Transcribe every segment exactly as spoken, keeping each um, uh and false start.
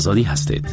آزادی هستید.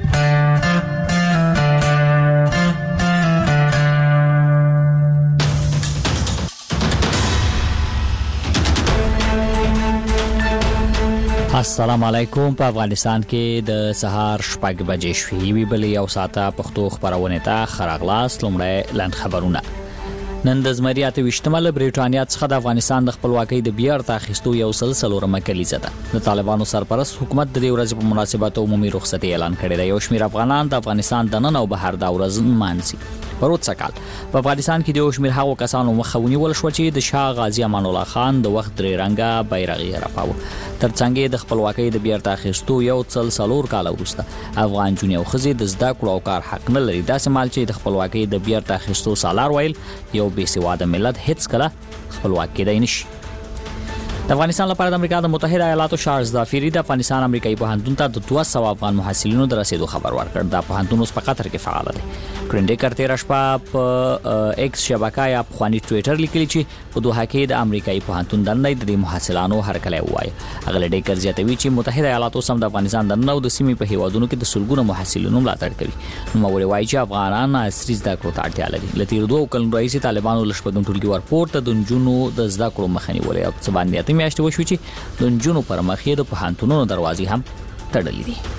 السلام علیکم. په افغانستان کې د سهار شپږ بجې شوې وی بلې یو ساعته پښتو خبرونه ته خراغلاس لومړی لاند خبرونه. نن د زمریات وشتمل بریټانیا څخه د افغانستان د خپلواکۍ د بیرته اخیستو یو سلسله رمکلیزه ده. د طالبانو سرپرست حکومت د دې ورځې په مناسبت عمومي رخصتي اعلان کړی دی. یو شمېر افغانان د افغانستان د نن او بهر د ورځ مانځي. پروت سکال په افغانستان کې د یو شمېر هغو کسانو مخاوني ول شو چې د شاه غازی امان الله خان د وخت درې رنګه بیرغ یې راپاو. ترڅنګ د خپلواکۍ د بیرته اخیستو یو څل څلور کال وروسته افغان جونې او ښځې د زده کړو او کار حق نه لري. داسې مال چې د خپلواکۍ د بیرته اخیستو سالار ویل یو بې سواده ملت هیڅ کله خپلواک کېدای نشي. د افغانستان لپاره د امریکا د متحده ایالاتو شارلز دافیری د افغانستان امریکایي پوهنتون ته د دوه سوه افغان محصلینو د رسیدو خبر ورکړ. د پوهنتون اوس په قطر کې فعال دی. کرنډیکر تیر شپه په ایکس شبکه یا په خواني ټوئیټر لیکلی چې په دوحه کې د امریکایي پوهنتون دننه د محصلانو هرکلی وایي. هغه ډیکر زیاتوي چې متحده ایالاتو سم د افغانستان دننه او د سیمې په هیوادونو کې د سلګونو محصلینو ملاتړ کوي. نو موري وایي چې افغانان عصري زده کړو ته اړتیا لري. لتیر دوه کلونو راځي طالبانو لشپږم ټولګي ورپورته د جنونو د زده کړو مخنی ولې او څه باندې اته میاشتې وشو چې د جنونو پر مخ یې د پوهنتونونو دروازې هم تړلې دي.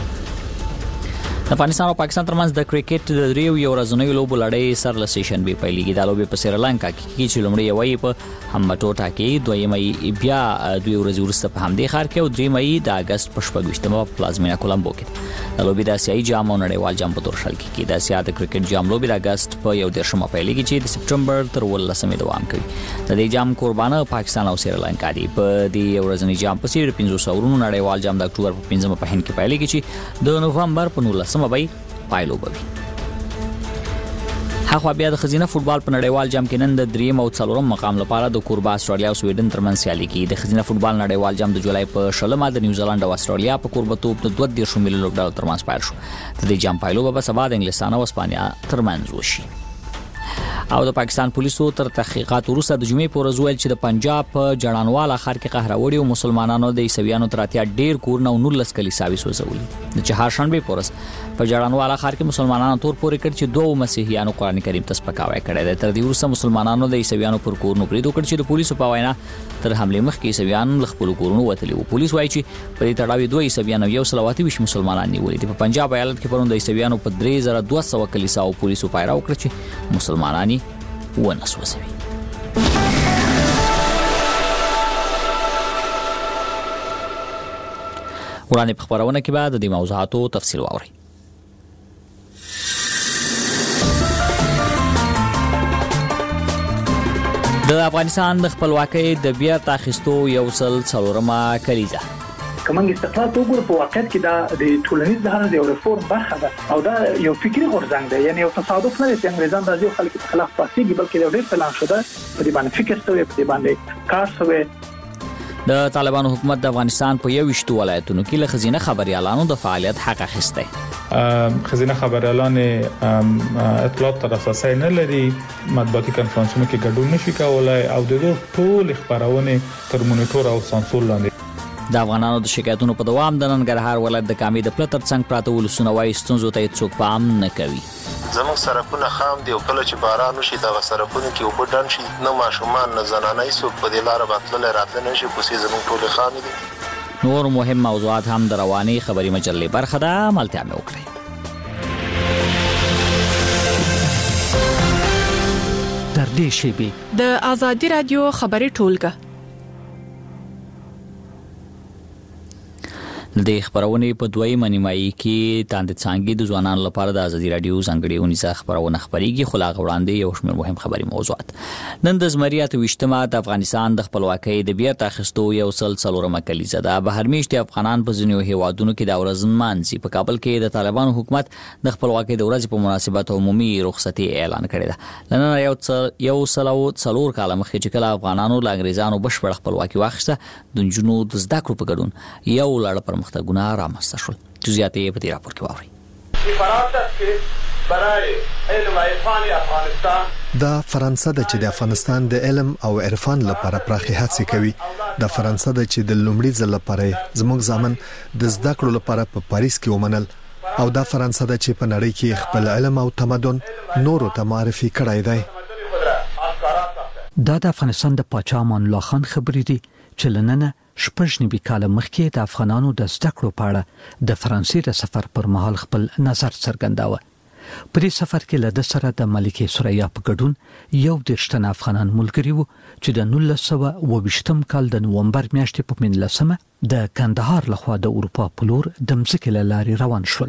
د افغانستان او پاکستان ترمنځ د کرکټ د دریو یو ورځنیو لوبو لړۍ سر له سیشن به پیلېږي. د لوبې په سریلانکا کې چې لومړی یوې په همبټوټا کې دویمې بیا دوی ورځې وروسته په همدې ښار کې او درېمې د اگست په شپږویشتمه په پلازمینه کولمبو کې. د لوبې د اسیایي جام او نړیوال جام په تورشل کې کې د اسیا د کرکټ جام لوبې د اگست په یو دیرشمه پیلېږي چې د سپټمبر تر ولسمې دوام کوي. د دې جام قربانه پاکستان او سریلانکا دي. په دې ورځنی جام په سیر پنځوس اورونو نړیوال جام د اکتوبر په پنځمه په هند کې پیلېږي چې د نوفمبر په نولسمه به پایلو بوي. هغه بیا د خزینه فوتبال په نړیوال جام کې نن د دریم او څلورم مقام لپاره د کوربا استرالیا او سویډن ترمنځ سیالي کوي. د خزینه فوتبال نړیوال جام د جولای په شلمه د نیوزیلند او استرالیا په کوربتوب د دوه دیرش میلیون ډالر ترمنځ پیل شو. د دې جام پایلو به سبا د انګلستان او اسپانیا ترمنځ وشي. او د پاکستان پولیسو تر تحقیقات وروسته د جمعې په ورځ ویل چې د پنجاب په جړانواله ښار کې قهروړي او مسلمانانو د عیسویانو تر اتیا ډیر کورونه او نولس کلیساوي سوځولي. د چهارشنبه په ورځ په جړانواله ښار کې مسلمانانو تور پورې کړ چې دوه مسیحیانو قرآن کریم ته سپکاوی کړی دی. تر دې وروسته مسلمانانو د عیسویانو پر کورونو برید وکړ چې د پولیسو په وینا تر حمله مخکې عیسویان له خپل کورونو وتلي وو. پولیس وایي چې په دې تړاو دوه عیسویان او یو سل اته ویشت مسلمانان نیولي دي. په پنجاب ایالت کې پرون د عیسویانو په درې زره دوه سوه کلیسا او پولیسو پیرا وکړ چې مسلمانانی ونه سوځوي. وړاندې په خبرونه کې به د دې موضوعاتو تفصیل واورئ. د افغانستان د خپلواکۍ د بیرته اخیستو یو سل څلورمه کلیزه کومنګ استقلال ته وګورو په واقعیت کې دا د ټولنیز ځان د ریفورم برخه ده او دا یو فکری غورځنګ دی. یعنی یو تصادف نه دی چې انګریزان راځي او خلک په خلاف پاتېږي، بلکې یو ډېر پلان شوی په دې باندې فکر شوی، په دې باندې کار شوی. د طالبانو حکومت د افغانستان په یو ویشت ولایتونو کې له خزینه خبريالانو د فعالیت حق اخیسته. خزینه خبريالان اطلاعات تر اساسي نه لري، مطبوعاتي کنفرانسونو کې ګډون نشي کولای او د دوه ټول خبرونه تر مونیټور او سانسور لاندې. د افغانانو د شکایتونو په دوام د ننګرهار ولایت د کامې د پلتر څنګ پراته ولسونه وایي ستونزو ته څوک پام نه کوي. زموږ سرکونه خام دي او کله چې باران وشي دغه سرکونه کې اوبه ډنډ شي، نه ماشومان نه زنانه څوک په دې لاره باندې راتللی نشي، کوڅې زموږ ټولې خامې دي. نور مهم موضوعات هم د رواني خبري مجلې برخه ده. ملتیا مې وکړئ. در دې شیبې د آزادي رادیو خبري ټولګه د خبرونه په دویمه نیمایي کې تاند څنګه د ځوانانو لپاره د آزادي رادیو څنګه ونیسه خبرونه خبريږي. خو لا غوړاندې یو شمېر مهم خبري موضوعات. نن د زمریات وشتمه د افغانستان د خپلواکۍ د بیرته اخیستو یو سل څلورمه کلیزه ده. بهر میشتي افغانان په ځینو هیوادونو کې د ورځ مانځي. په کابل کې د طالبانو حکومت د خپلواکۍ د ورځې په مناسبت عمومي رخصتي اعلان کړې ده. نن یو څل یو سل څلور کال مخکې چې کله افغانانو له انګریزانو بشپړ خپلواکي واخیسته، د جنونو د زده کړو په ګډون یو لړ پر مختګونه رامنځته شول. جزئیات یې په دې راپور کې واورئ. دا فرانسه د چې د افغانستان د علم او عرفان لپاره پراخي هڅې کوي د فرانسې د چې د لومړي ځل لپاره زموږ ځامن د زده کړو لپاره په پاریس کې ومنل او د فرانسې د چې په نړۍ کې خپل علم او تمدن نورو ته معرفي کړای دی. دا د افغانستان د پاچا امان الله خان خبرې دي چې لننه شپږ نیمه کال مخکې د افغانانو د زده کړو په اړه د فرانسې د سفر پر مهال خپل نظر څرګنداوه. په دې سفر کې له د سره د ملکه سوریا په ګډون یو درشتنه افغانان ملګری وو چې د نولس سوه اوه ویشتم کال د نومبر میاشتې په منځلسمه د کندهار لخوا د اروپا په لور د مځکې له لارې روان شول.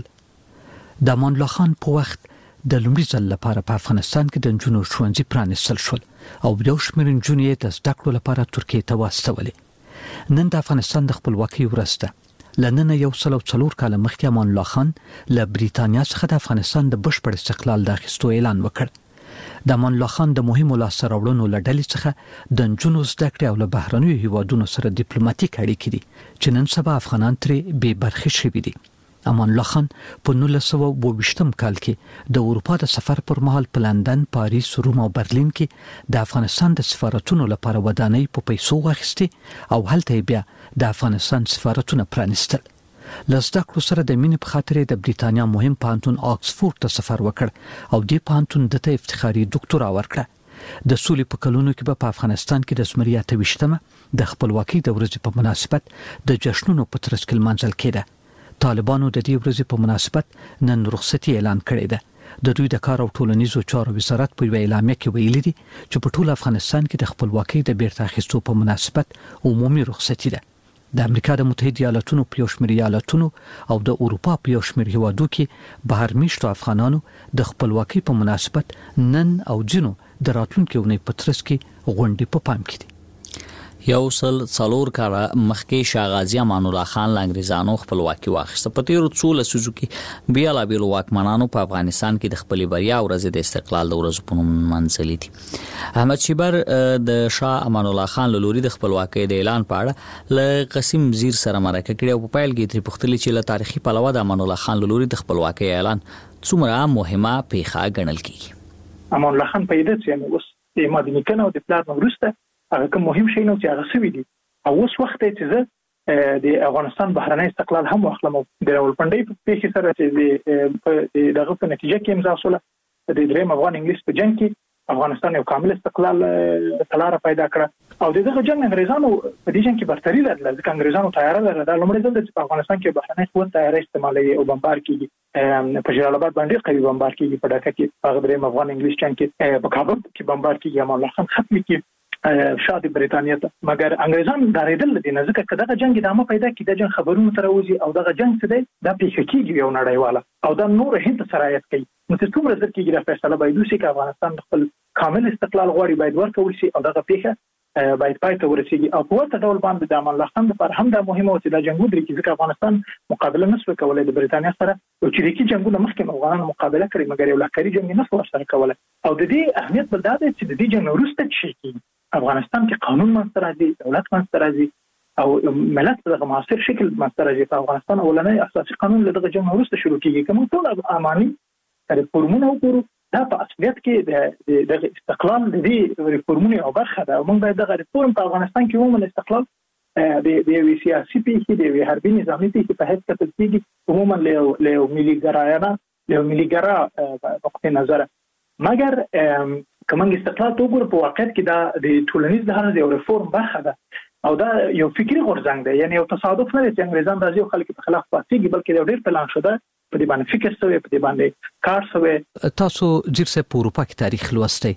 د امان الله خان په وخت د لومړي ځل لپاره په افغانستان کې د نجونو ښوونځي پرانیستل شول او یو شمېر نجونې د زده کړو لپاره ترکیې ته واستولې. نن د افغانستان د خپلواکۍ ورځ ده. لننه یو سل او څلور کال مخکې امان الله خان له بریتانیا څخه د افغانستان د بشپړ استقلال د اخیستو اعلان وکړ. د امان الله خان د مهمو لاسته راوړنو له ډلې څخه د نجونو زده کړې او له بهرنیو هیوادونو سره ډیپلوماټیک اړیکې دي چې نن سبا افغانان ترې بې برخې شوي دي. امان الله خان په نولس سوه اوه ویشتم کال کې د اروپا د سفر پر مهال په لندن، پاریس، روم او برلین کې د افغانستان د سفارتونو لپاره ودانۍ په پیسو واخیستې او هلته بیا د افغانستان سفارتونه پرانیستل. لزده کړو سره د مینې په خاطر د بریتانیا مهم پوهنتون آکسفورد ته سفر وکړ او د پوهنتون دته افتخاري ډاکټورا ورکړه. د سولې په کلونو کې په افغانستان کې د زمري اته ویشتمه د خپلواکۍ د ورځې په مناسبت د جشنونو په ترڅ کې لمانځل کېده. طالبانو د دې ورځې په مناسبت نن رخصتي اعلان کړې ده. د دوی د کار او ټولنیزو چارو وزارت په اعلامیه کې ویلي دي چې په ټول افغانستان کې د خپلواکۍ د بیرته اخیستو په مناسبت عمومي رخصتي ده. د امریکا د متحده ایالاتونو په یو شمېر ایالاتونو او د اروپا په یو شمېر هیوادو کې بهر میشتو افغانانو د خپلواکۍ په مناسبت نن او ځینو د راتلونکي اونۍ په ترڅ کې غونډې په پام کې دي. یو سل څلور کاله مخکې شاه غازي امان الله خان له انګریزانو خپلواکي واخیسته. په تیرو څو لسیزو کې بیلابیلو واکمنانو په افغانستان کې د خپلې بریا ورځې د استقلال د ورځو په نوم منځلې دي. احمد شیبر د شاه امان الله خان له لوري د خپلواکۍ د اعلان په اړه له قسیم وزیر سره مرکه کړې او په پیل کې ترې پوښتلې چې له تاریخي پلوه د امان الله خان له لوري د خپلواکۍ اعلان څومره مهمه پیښه ګڼل کېږي. امان الله خان پیدا چې اوس د مدني کنه او د پلان وروسته هغه کوم مهم شی نو چې هغه سوي دي او اوس وخت چې زه د افغانستان بهرنی استقلال هم واخلم د راولپنډۍ په پیښه سره چې دغه په نتیجه کې امضا شوه د دریم افغان انګلیس په جنگ کې افغانستان یو کامل استقلال تلاره پیدا کړه او دغه جنگ انګریزانو په دې جنگ کې برتري لرله ځکه انګریزانو تیار لرله د لومړي ځل چې په افغانستان کې بهرنی قوت تیار استعمالوي او بمبار کیږي په جلال آباد باندې قوي بمبار کیږي په ډاکا کې هغه دریم افغان انګلیس جنگ کې په کابل کې بمبار کیږي امان الله خان ختم کیږي شاده بریتانیا ته مګر انګریزان دارېدل دي نه ځکه کله جنگ ادامه پیدا کړي د جنگ خبرونه تر اوسه او دغه جنگ څه دی دا پیښه کیږي یو نړیواله او دا نور هند سرایت کوي نو چې څومره ځکه کېږي د فیصله باید وشي چې افغانستان خپل کامل استقلال غواړي باید ورکول شي او دغه پیښه باید پای ته ورسیږي او په ورته ډول باندې د امان الله خان لپاره هم دا مهمه و چې د جنگو درې کې ځکه افغانستان مقابله نشو کولای د بریتانیا سره او چې د جنگونو مخکې افغانانو مقابله کړې مګر یو لښکري جنگ نه سو سره کولای او د دې اهمیت بل دا دی چې د دې جنگ وروسته شي کې افغانستان کې قانون منځته راځي دولت منځته راځي او ملت په معاصر شکل منځته راځي په افغانستان اولنۍ اساسي قانون له دغه جنگ وروسته شروع کیږي کوم ټول اماني ریفورمونه وګورو دا په اصلیت کې د استقلال د دې ریفورمونو او برخه ده موږ باید دغه ریفورم په افغانستان کې عموما استقلال د د سیاسي پیښې د حربي نظامي پیښې په هیڅ کتل کېږي عموما له له ملي ګرایانه له ملي ګرا نقطه نظر مګر کومنګ استقلال ته وګورو په واقعیت کې دا د ټولنیز لحاظ یو ریفورم برخه ده او دا یو فکری غورځنګ دی یعنی یو تصادف نه دی چې انګریزان راځي او خلک په خلاف پاتېږي بلکې یو ډېر پلان شوی دی په دې باندې فکر شوی په دې باندې کار شوی. تاسو جیرسه په اروپا کې تاریخ لوستی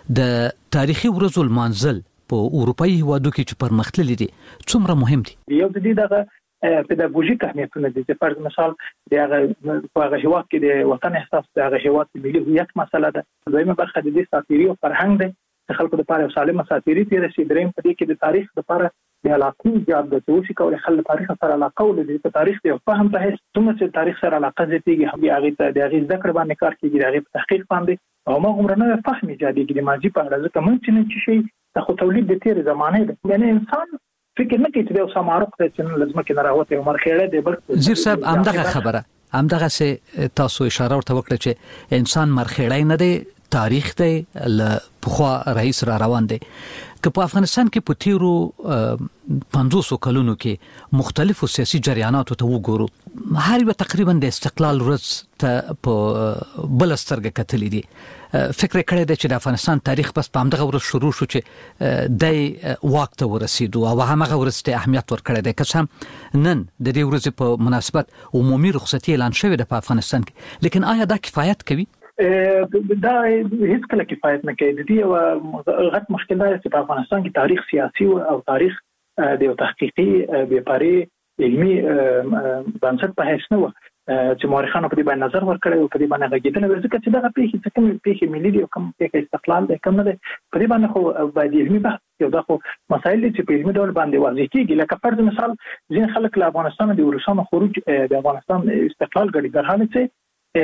د تاریخي ورځو المنزل په اروپאי هیوادو کې چې پرمختللي دي څومره مهم دي؟ یو د دې دغه پیداګوژیک اهمیتونه دي چې فرض مثال د هغه په هغه هیواد کې د وطن احساس د هغه هیواد د ملي هویت مسله ده. دویمه برخه د دې ساتيري او فرهنګ ده چې خلکو لپاره سالمه ساتيري تیر شي. دریم په دې کې د تاریخ لپاره د علاقې زیات د توشي کول خل تاریخ سره علاقه ولري په تاریخ دی فهم په هیڅ څومره چې تاریخ سره علاقه زیاتېږي هغه هغه ته د هغه ذکر باندې کار کیږي هغه په تحقیق باندې او ما عمرنه فهم ایجادېږي د ماضي په اړه ځکه مونږ چې شي د خو تولید د تیر زمانه ده یعنی انسان فکر نه کوي چې یو سمارق ته چې لازم کې نه راوته عمر خیره دی بل زیر صاحب همدغه خبره همدغه سه تاسو اشاره ورته وکړه چې انسان مرخیړای نه دی تاریخ دی ل پخوا رئیس را روان دی که په افغانستان کې په تیرو پنځوس کلونو کې مختلفو سیاسي جریاناتو ته وګورو هر یو تقریبا د استقلال ورځ ته په بلسترګه کتلې دي فکر کړی دی چې د افغانستان تاریخ بس په همدغه ورځ شروع شو چې د واک ته ورسېدو او هغه ورځ ته اهمیت ورکړی دی که څه نن د دې ورځې په مناسبت عمومي رخصتي اعلان شوې ده په افغانستان کې لیکن آیا دا کفایت کوي دا هیڅ کله کفایت نه کوي د دې یو غټ مشکل دی چې په افغانستان کې تاریخ سیاسي او تاریخ د یو تحقیقي بیپاري علمي بنسټ په هیڅ نه و چې مورخانو په دې باندې نظر ورکړی او په دې باندې غږیدل ورځکه چې دغه پیښې چې کوم پیښې ملي دي او کوم پیښې استقلال دي کوم نه دي په دې باندې خو باید علمي بحث یو دا خو مسایل چې په علمي ډول باندې واضح کیږي لکه فرض مثال ځین خلک له افغانستان د روسانو خروج د افغانستان استقلال غړي در حال چې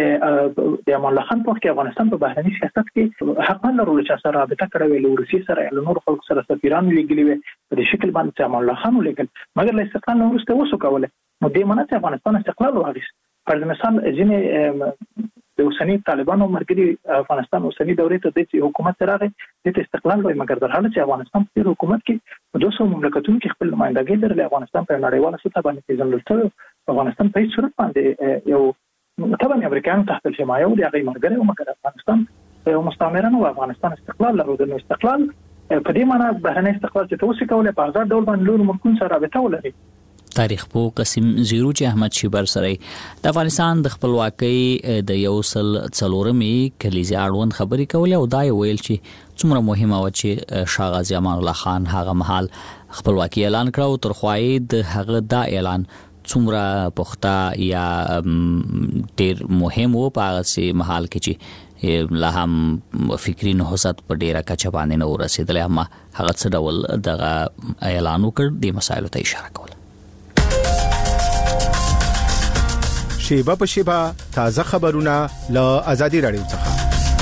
د امان الله خان په وخت کې افغانستان په بهرني سیاست کې حق نه لري چې سره رابطه کړې وي روسي سره له نور خلکو سره سفیران لګلي وي په دې شکل باندې امان الله خان ولیکل مګر له استقلال نه وروسته وسو کوله نو د منځ افغانستان استقلال واغیس پر مثال ځینې د اوسنی طالبانو مرګري افغانستان اوسنی دورې ته د حکومت راغی د استقلال وای مګر در حال چې افغانستان په حکومت کې په دوه سوه مملکتونو کې خپل نمائندګي لري افغانستان په نړیواله سطح باندې پیژندل شوی افغانستان په هیڅ صورت باندې یو طبعا امریکایان تحت الحمایه او د هغه مرګري او مګر افغانستان یو مستعمره نو افغانستان استقلال لري د استقلال په دې معنی بهرنی استقلال چې توسي کوله په آزاد ډول باندې لور ممکن سره رابطه ولري تاریخ پو قسم زیرو چې احمد شیبر سره د افغانستان د خپلواکۍ د یو سل څلورمې کلیزې اړوند خبرې کولې او دا ویل چې څومره مهمه و چې شاه غازی امان الله خان هغه مهال خپلواکۍ اعلان کړو تر خوای د هغه دا اعلان څومره پخته یا ډیر مهم و په هغه مهال کې چې لا هم فکری نهضت په ډیره کچه باندې نه ورسېدل اما هغه څه ډول دغه اعلان وکړ د مسایلو ته اشاره کوله شیبه په شیبه تازه خبرونه له ازادي رادیو څخه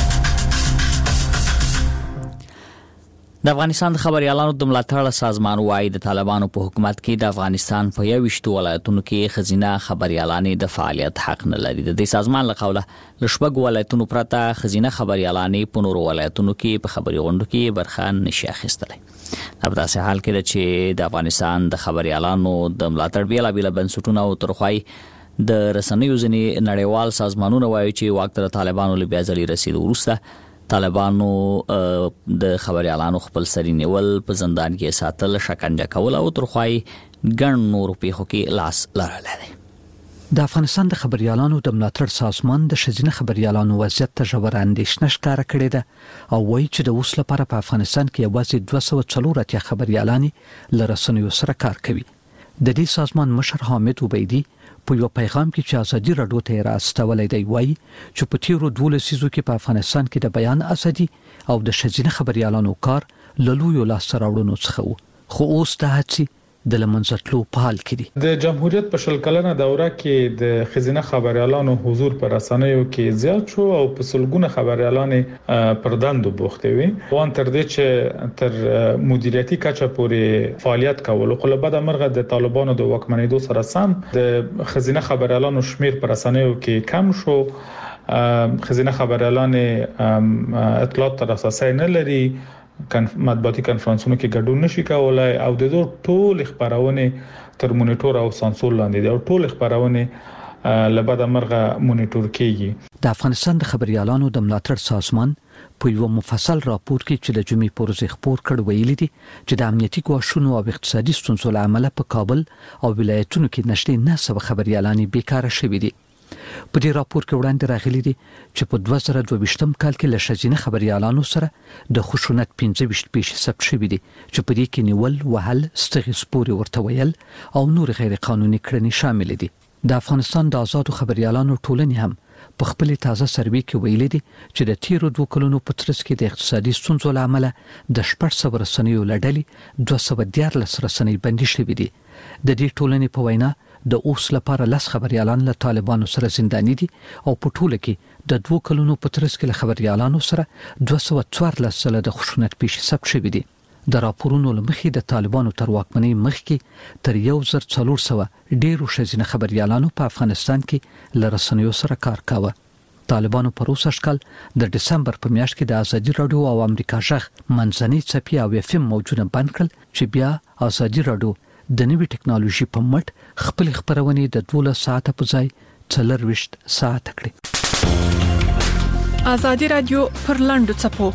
د افغانستان د خبريالانو د ملاتړ سازمان وايي د طالبانو په حکومت کې د افغانستان په یوشتو ولایتونو کې خزینه خبريالانې د فعالیت حق نه لري د دې سازمان له قوله لشبګ ولایتونو پرته خزینه خبريالانې په نورو ولایتونو کې په خبري غونډو کې برخه نشي اخیستلای په داسې حال کې چې د افغانستان د خبريالانو د ملاتړ بیل بیل بنسټونه او ترخوای د رسنیو ځینې نړیوال سازمانونه وایي چې وخت د طالبانو له بیا ځلې رسیدو وروسته طالبانو د خبريالانو خپل سری نیول په زندان کې ساتل شکنجه کول او ترخوای ګڼ نور پیښو کې لاس لرلای د افغانستان د خبريالانو د ملاتړ سازمان د شزینه خبريالانو وضعیت ته ژور اندېښنه ښکاره کړې ده او وایي چې د اوس لپاره په افغانستان کې یوازې دوه سوه څلور اتیا خبريالانې له رسنیو سره کار کوي د دې سازمان مشر حامد عبیدی په یو پیغام کې چې ازادي رادیو ته راستولې دی وایي چې په تیرو دوه لسیزو کې په افغانستان کې د بیان ازادي او د شزینه خبريالانو کار له لویو لاسته راوړنو څخه و خو اوس د هڅې د لمنځتلو په حال کې دي د جمهوریت په شل کلنه دوره کې د خزینه خبريالانو حضور پر رسنیو کې زیات شو او په سلګونه خبريالانې پر دندو بوخته وي وان تر دې چې تر مدیریتي کچه پورې فعالیت کول خو له بعد مرغه د طالبانو د واکمنېدو سره سم د خزینه خبريالانو شمیر پر رسنیو کې کم شو خزینه خبريالانې اطلاعات تر اساسي نه لري مطبوعاتي کنفرانسونو کې ګډون نشي کولای او د دوه ټول خبرونه تر مونیټور او سانسور لاندې دي او ټول خبرونه لبعد مرغه مونیټور کیږي د افغانستان د خبريالانو د ملاتړ سازمان په یو مفصل راپور کې چې د جمعې پروژې خبر کړ ویلي دي چې د امنیتي ګواښونو او اقتصادي ستونزو له امله په کابل او ولایتونو کې نشته نه سبا خبريالانې بیکاره شوې دي په دې راپور کې وړاندې راغلي دي چې په دوه زره دوه ویشتم کال کې له شزینه خبريالانو سره د خشونت پنځه ویشت پیښې ثبت شوې دي چې په دې کې نیول وهل ستغي سپوري ورته ویل او نور غیر قانوني کړنې شامل دي د افغانستان د آزادو خبريالانو ټولنې هم په خپل تازه سروې کې ویلي دي چې د تیرو دوه کلونو په ترڅ کې د اقتصادي ستونزو له امله د شپږ سوه رسنیو لړلې دوه سوه دیارلس رسنۍ بندي شوې دي د دې ټولنې په وینا د اوس لپاره لس خبريالان له طالبانو سره زنداني دي او په ټوله کې د دوه کلونو په ترڅ کې له خبريالانو سره دوه سوه څوارلس سله د خشونت پیښې ثبت شوې دي د راپورونو لمخې د طالبانو تر واکمنۍ مخکې تر یو زر څلور سوه ډیرو شزینه خبريالانو په افغانستان کې له رسنیو سره کار کاوه طالبانو پر اوسه شکل د دسمبر په میاشت کې د ازادي رادیو او امریکا ژغ منځنۍ څپې او اف ام موجونه بند کړل چې بیا ازادي رادیو د نوې ټکنالوژي په مټ خپل خبرونه د دولس ساعته په ځای څلور ساعت کړې. ازادي رادیو پر لاندو چپو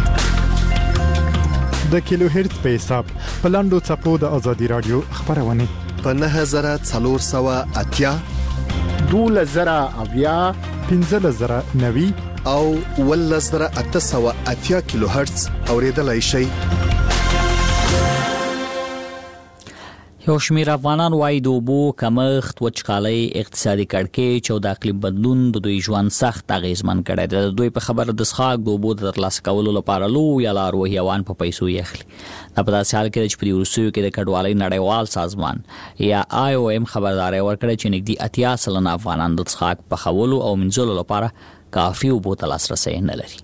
د کیلو هرتز په حساب په لاندو چپو د ازادي رادیو خبرونه په نه هزار څلور سوه اتیا دوله زره اویا پنځه زره نوي او ول زره اته سوه اتیا کیلو هرتز اوریدلای شي. یو شمېر افغانان وايي د اوبو کمښت، وچکالۍ، اقتصادي کړکېچ او د اقلیم بدلون د دوی ژوند سخت اغیزمن کړی دی. د دوی په خبره د څښاک د اوبو د ترلاسه کولو لپاره لویه لار وهیوان په پیسو یې اخلي. دا په داسې حال کې ده چې په دې وروستیو کې د کډوالۍ نړیوال سازمان یا آی او ایم خبرداری ورکړې چې نږدې اتیا سلنه افغانان د څښاک پخولو او مینځلو لپاره کافي اوبو ته لاسرسی نه لري.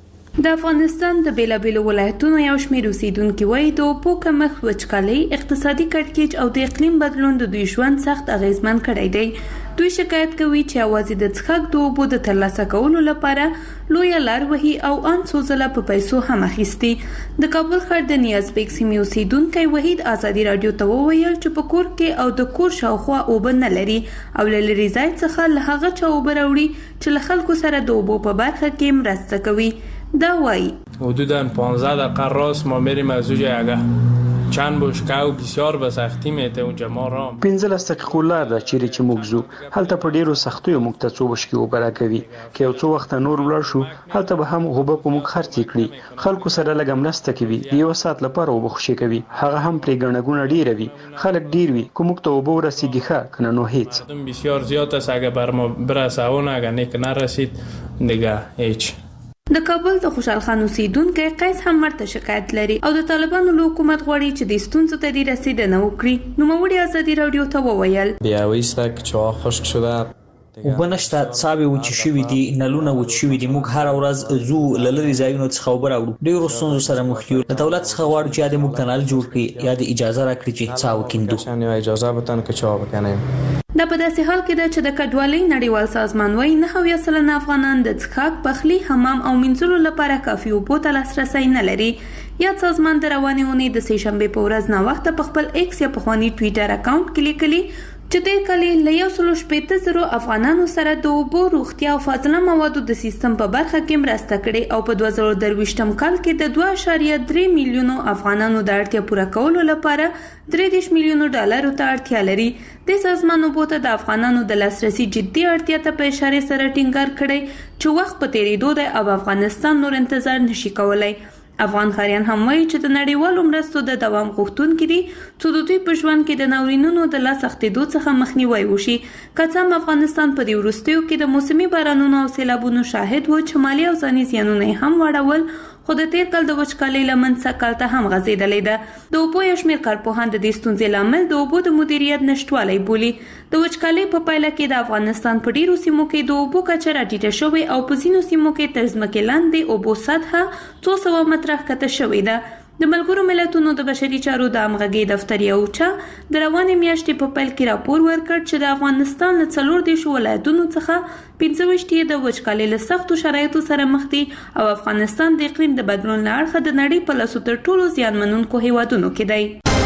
د افغانستان د بیلابیلو ولایتونو یو شمېر اوسیدونکي وایي د اوبو کمښت، وچکالۍ، اقتصادي کړکېچ او د اقلیم بدلون د دوی ژوند سخت اغیزمن کړی دی. دوی شکایت کوي چې یوازې د څښاک د اوبو د ترلاسه کولو لپاره لویه لار وهي او ان څو ځله په پیسو هم اخیستي. د کابل ښار د نیازبیګ سیمې اوسیدونکی وحید ازادي رادیو ته وویل چې په کور کې او د کور شاوخوا اوبه نه لري او له لرې ځای څخه له هغه چا اوبه راوړي چې له خلکو سره د اوبو په برخه کې مرسته کوي. دا وایي حدوداً پانزده دقیقه راست ما میریم از اوج اگه چند بشکه و بسیار به سختی میته اونجا ما رام پنځلس دقیقو لار ده چیرې چې موږ ځو هلته په ډیرو سختیو موږ ته څو بشکې اوبه راکوي. که یو څو وخت نور ولاړ شو هلته به هم اوبه په موږ خرڅې کړي. خلکو سره لږه مرسته کوي، د یو ساعت لپاره اوبه خوشې کوي، هغه هم پرې ګڼه ګوڼه ډیره وي، خلک ډیر وي. که موږ ته اوبه ورسیږي ښه، که نه نو هیڅ. بسیار زیاد است اگه بر ما برسه اون اگه نیک نرسید دیگه هیچ. د کابل د خوشحال خان اوسیدونکی قیس هم ورته شکایت لري او د طالبانو له حکومت غواړي چې د ستونزو ته دې رسیدنه وکړي. نوموړي ازادي رادیو ته وویل بیا وایسته چا خشک شده اوبه نشته، څاوې وچې شوي دي، نلونه وچ شوي دي. موږ هره ورځ ځو له لرې ځایونو څخه اوبه راوړو. ډېرو ستونزو سره مخ یو. له دولت څخه غواړو چې یا دې موږ ته نل جوړ کړي یا دې اجازه راکړي چې څا وکیندو. اجازه بتن که چا وکنیم. دا په داسې حال کې ده چې د کډوالۍ نړیوال سازمان وايي نه اویا سلنه افغانان د څښاک، پخلي، حمام او مینځلو لپاره کافي اوبو ته لاسرسی نه لري. یاد سازمان د روانې اونۍ د سې شنبې په ورځ ناوخته په خپل ایکس یا پخواني ټویټر اکاونټ کې لیکلي چې تیر کال له یو سل شپېته زرو افغانانو سره د اوبو، روغتیا او فاضله موادو د سیستم په برخه کې مرسته کړې او په دوه زره درویشتم کال کې د دوه اعشاریه درې میلیونو افغانانو د اړتیا پوره کولو لپاره درې دېرش میلیونو ډالرو ته اړتیا لري. د سازمان اوبو ته د افغانانو د لاسرسي جدي اړتیا ته په اشاره سره ټینګار کړی چې وخت په تیریدو دی او افغانستان نور انتظار نشي کولای. افغان خاریان هم وایي چې د نړیوالو مرستو د دوام غوښتونکي دي څو د دوی په ژوند کې د ناورینونو د لاس اخیستو څخه مخنیوی وشي. که څه هم افغانستان په دې وروستیو کې د موسمي بارانونو او سیلابونو شاهد و چې مالي او ځاني زیانونه یې هم واړول، خو د تیر کال د وچکالۍ لمن سږ ته هم غځېدلې ده. د اوبو یو شمېر کارپوهان د دې ستونزې لامل د اوبو د مدیریت نشتوالی بولي. د وچکالۍ په پایله کې د افغانستان په ډیرو سیمو کې د اوبو کچه راټیټه شوې او په ځینو سیمو کې تر ځمکې لاندې اوبو سطحه څو سوه متره ښکته شوې ده. د ملګرو ملتونو د بشري چارو د همغږۍ دفتر یو چا د روانې میاشتې په پیل کې راپور ورکړ چې د افغانستان له څلور دېرشو ولایتونو څخه پنځه ویشت یې د وچکالۍ له سختو شرایطو سره مخ دي او افغانستان د اقلیم د بدلون له اړخه د نړۍ په لسو تر ټولو زیانمنونکو هیوادونو کې دی.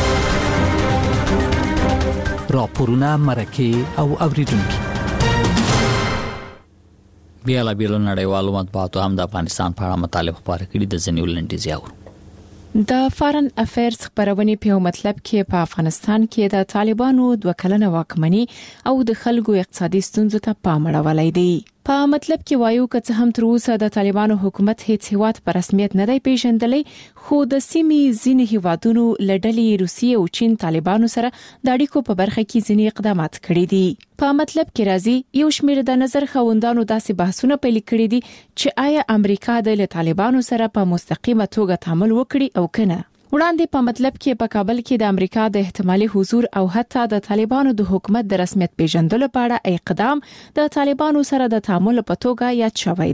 راپورونه، مرکې او اوریدونکي بیا لا بیل نړیوالو مطبوعاتو هم د افغانستان په اړه مطالب خبرې کړي. د ځینې ولنټیز یاور د فارن افیرز خبرونه په مطلب کې په افغانستان کې د طالبانو دوه کلنه واکمني او د خلکو اقتصادي ستونزو ته پام اړولای دی. په مطلب کې وایو که څه هم تر اوسه د طالبانو حکومت هیڅ هیواد په رسمیت نه دی پیژندلی، خو د سیمې ځینې هیوادونو لړلې روسیې او چین طالبانو سره د اړیکو په برخه کې ځینې اقدامات کړي دي. په مطلب کې راځي یو شمېر د نظر خوندانو داسې بحثونه پیل کړي دي چې آیا امریکا د طالبانو سره په مستقیمه توګه تعامل وکړي او کنه. وړاندې په مطلب کې په کابل کې د امریکا د احتمالي حضور او حتی د طالبانو د حکومت د رسمیت پیژندلو په اړه اقدام د طالبانو سره د تعامل په توګه یاد شوی دی.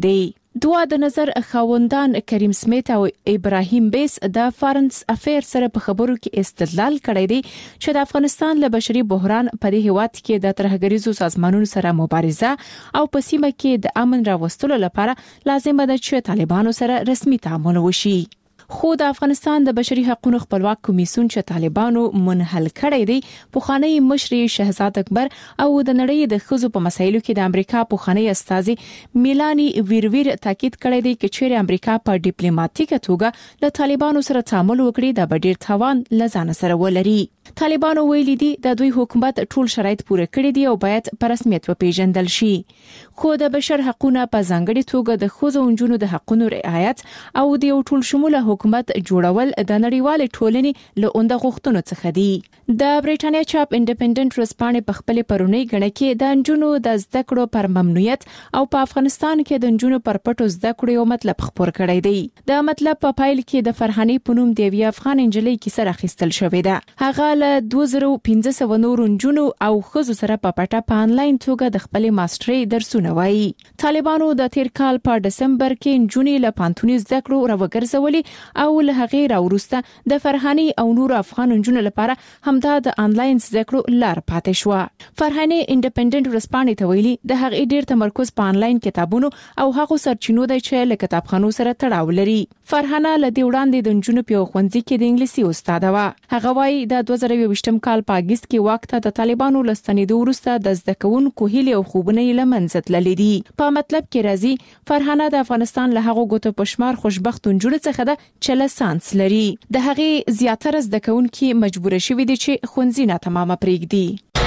دوه د نظر خاوندان کریم سمیت او ابراهیم بیس د فارنس افیر سره په خبرو کې استدلال کړی دی چې د افغانستان له بشري بحران په دې هیواد کې د ترهګریزو سازمانونو سره مبارزه او په سیمه کې د امن راوستلو لپاره لازم ده چې طالبانو سره رسمي تعامل وشي. خو د افغانستان د بشري حقوقو خپلواک کمیسیون چې طالبانو منحل کړی دی پوخانی مشر شهزاد اکبر او د نړۍ د خزو په مسایلو کې د امریکا پوخانی استاذي میلانی ویرویر تاکید کړی دی چې چیرې امریکا په ډیپلوماټیکه توګه د طالبانو سره تعامل وکړي د بډیر توان لزان سره ولري. طالبانو ویلي دي د دوی حکومت ټول شرایط پوره کړی دي او باید په رسمیت وپیژندل شي. خو د بشر حقوقو په ځانګړي توګه د خزو انجونو د حقوقو رعایت او د ټول شموله حکومت جوړول د نړیوال ټولنې له اونده غوښتنو څخه دي. د بریټانیا چاپ انډیپندنت رسپانې په خپل پرونی غړ کې د انجونو د زده کړو پر ممنوعیت او په افغانستان کې د انجونو پر پټو زده کړو یو مطلب خبر کړی دی. د مطلب په پایل کې د فرحاني پونوم دی وی افغان انجلۍ کیسه راخستل شوې ده. هغه له دوه زره پنځه سوه نور انجونو او خزو سره په پټه په انلاین توګه د خپل ماسترۍ درسونه وایي. طالبانو د تیر کال په دسمبر کې انجونې له پانتونی زده کړو راوګرځولې او له هغې راوروسته د فرحاني او نور افغان انجونو لپاره همدا د انلاین زده کړو لار پاتې شو. فرحاني انډیپندنت رسپانې ته ویلي د هغې ډیر تمرکز په انلاین کتابونو او هغو سرچینو دی چې له کتابخانو سره تړاو لري. فرحانه له دې وړاندې د انجونو په ښوونځي کې د انګلیسي استاد و. هغه وایي د دوه زره یوویشتم کال په اگست کې وخت د طالبانو لستنیدو وروسته د زده کوونکو هیلې او خوبونه یې لمنځه تللې دي. په مطلب کې راځي فرحانه د افغانستان له هغو ګوتو پشمار خوشبخت انجونو څخه ده چې له سانس لري. د هغې زیاتره زده کوونکي مجبور شوي دي چې ښوونځي ناتمامه پرېږدي.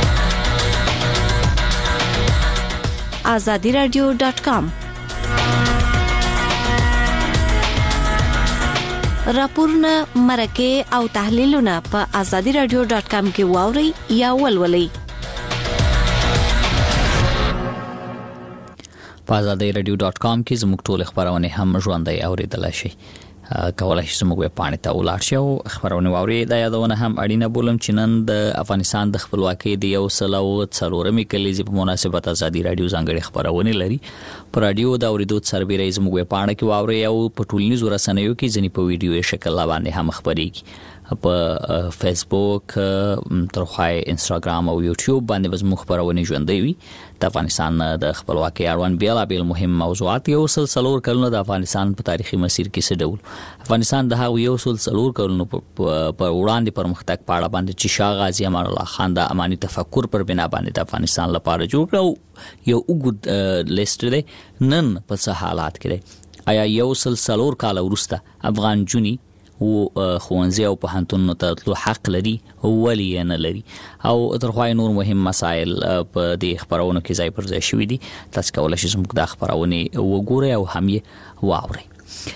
azadi radio dot com راپورونه مرکه او تحلیلونه په azadi radio dot com کې واوري یا ولولئ. په azadi radio dot com کې زموږ ټول خبرونه هم ژوندۍ اوریدل شي. کولای شئ زموږ ویبپاڼې ته ولاړ شئ او خبرونه واورئ. دا یادونه هم اړینه بولم چې نن د افغانستان د خپلواکۍ د یو سل او څلورمې کلیزې په مناسبت ازادي رادیو ځانګړي خبرونه لري. په رادیو د اوریدو سربېره زموږ ویبپاڼه کې واورئ او په ټولنیزو رسنیو کې ځینې په ویډیو شکل باندې هم خبرېږي. په فیسبوک، ترخوای انستګرام او یوټیوب باندې زموږ خبرونه ژوندۍ وي. د افغانستان د خپلواکۍ اړوند بیلابیل مهم موضوعات یو سل څلور کلونه د افغانستان په تاریخي مسیر کې څه ډول افغانستان د هغه یو سل څلور کلونو په وړاندې پرمختګ په اړه باندې چې شاه غازی امان الله خان د اماني تفکر پر بنا باندې د افغانستان لپاره جوړ کړو یو وګد لیست دی. نن په څه حالات کې دی؟ آیا یو سل څلور کال وروسته افغان جونی او خوانزي او په هنتونو ته تلو حق لري ولی نه لري؟ او ترخوای نور مهم مسائل په دې خبرونو کې ځای پر ځای شوې دي. تاسو کولای شئ زموږ د خبرونه وګورئ او هم یې واورئ.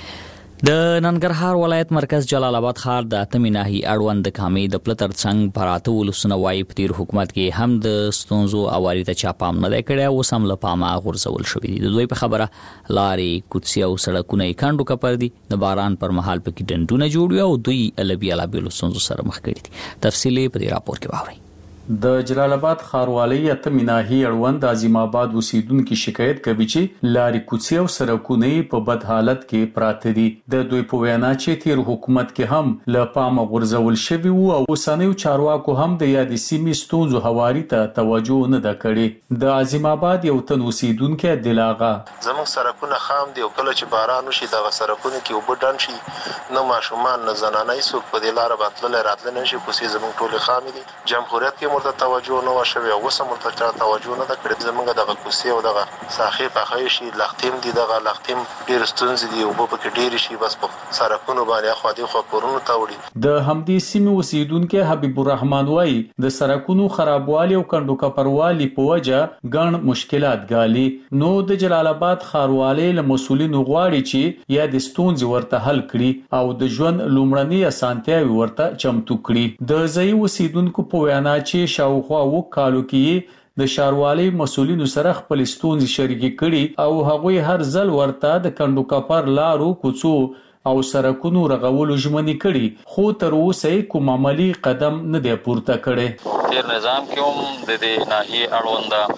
د ننګرهار ولایت مرکز جلال آباد ښار د اتمې ناحیې اړوند د کامې د پلتر څنګ پراته ولسونه وایي په تیر حکومت کې هم د ستونزو اواري ته چا پام نه دی کړی او سم له پامه غورځول شوي دي. د دوی په خبره لارې، کوڅې او سړکونه یې کندو کپر دي. د باران پر مهال پکې ډنډونه جوړ وي او دوی له بیلابیلو ستونزو سره مخ کړي دي. تفصیل په دې راپور کې واورئ. د جلال آباد ښاروالۍ اتمې ناحیې اړوند د عظیم آباد اوسیدونکو شکایت کوي چې لارې، کوڅې او سړکونه په بد حالت کې پراته دي. د دوی په وینا چې تیر حکومت کې هم له پامه غورځول شوي وو او اوسنیو چارواکو هم د یادې سیمې ستونزو هواري ته توجه نه ده کړې. د عظیم آباد یو تن اوسیدونکو دلاغه زموږ سړکونه خام دي او کله چې باران وشي دغه سړکونه کې اوبه ډنډ شي نه ماشومان نه زنانه هیڅوک په دې لاره باندې تللی راتلی نه شي. کوڅې زموږ ټولې خامې دي. جمهوریت کې ورته توجه نه وشوي او اوس هم ورته چا توجه نه ده کړې. زموږ دغه کوڅې او دغه ساحې پخې شي، لختیم دي، دغه لختیم ډېرې ستونزې دي، اوبه پکې ډېرې شي، بس په سړکونو باندې اخوا دېخوا کورونو ته وړي. د همدې سیمې اوسیدونکي حبیب الرحمن وایي د سړکونو خرابوالي او کندو کپروالي په وجه ګڼ مشکلات ګالي. نو د جلال آباد ښاروالۍ له مسؤلینو غواړي چې یا د ستونزې ورته حل کړي او د ژوند لومړنۍ اسانتیاوې ورته چمتو کړي. د ځایي اوسیدونکو په وینا چې شاوخوا و کالو کې د ښاروالۍ مسؤلینو سره خپل ستونزې شریکې کړي او هغوی هر ځل ورته د کندو کپر لارو، کوڅو او سړکونو رغولو ژمنې کړي، خو تر اوسه کوم عملی قدم نه دی پورته کړی. تیر نظام کې هم د دې ناحیې اړوند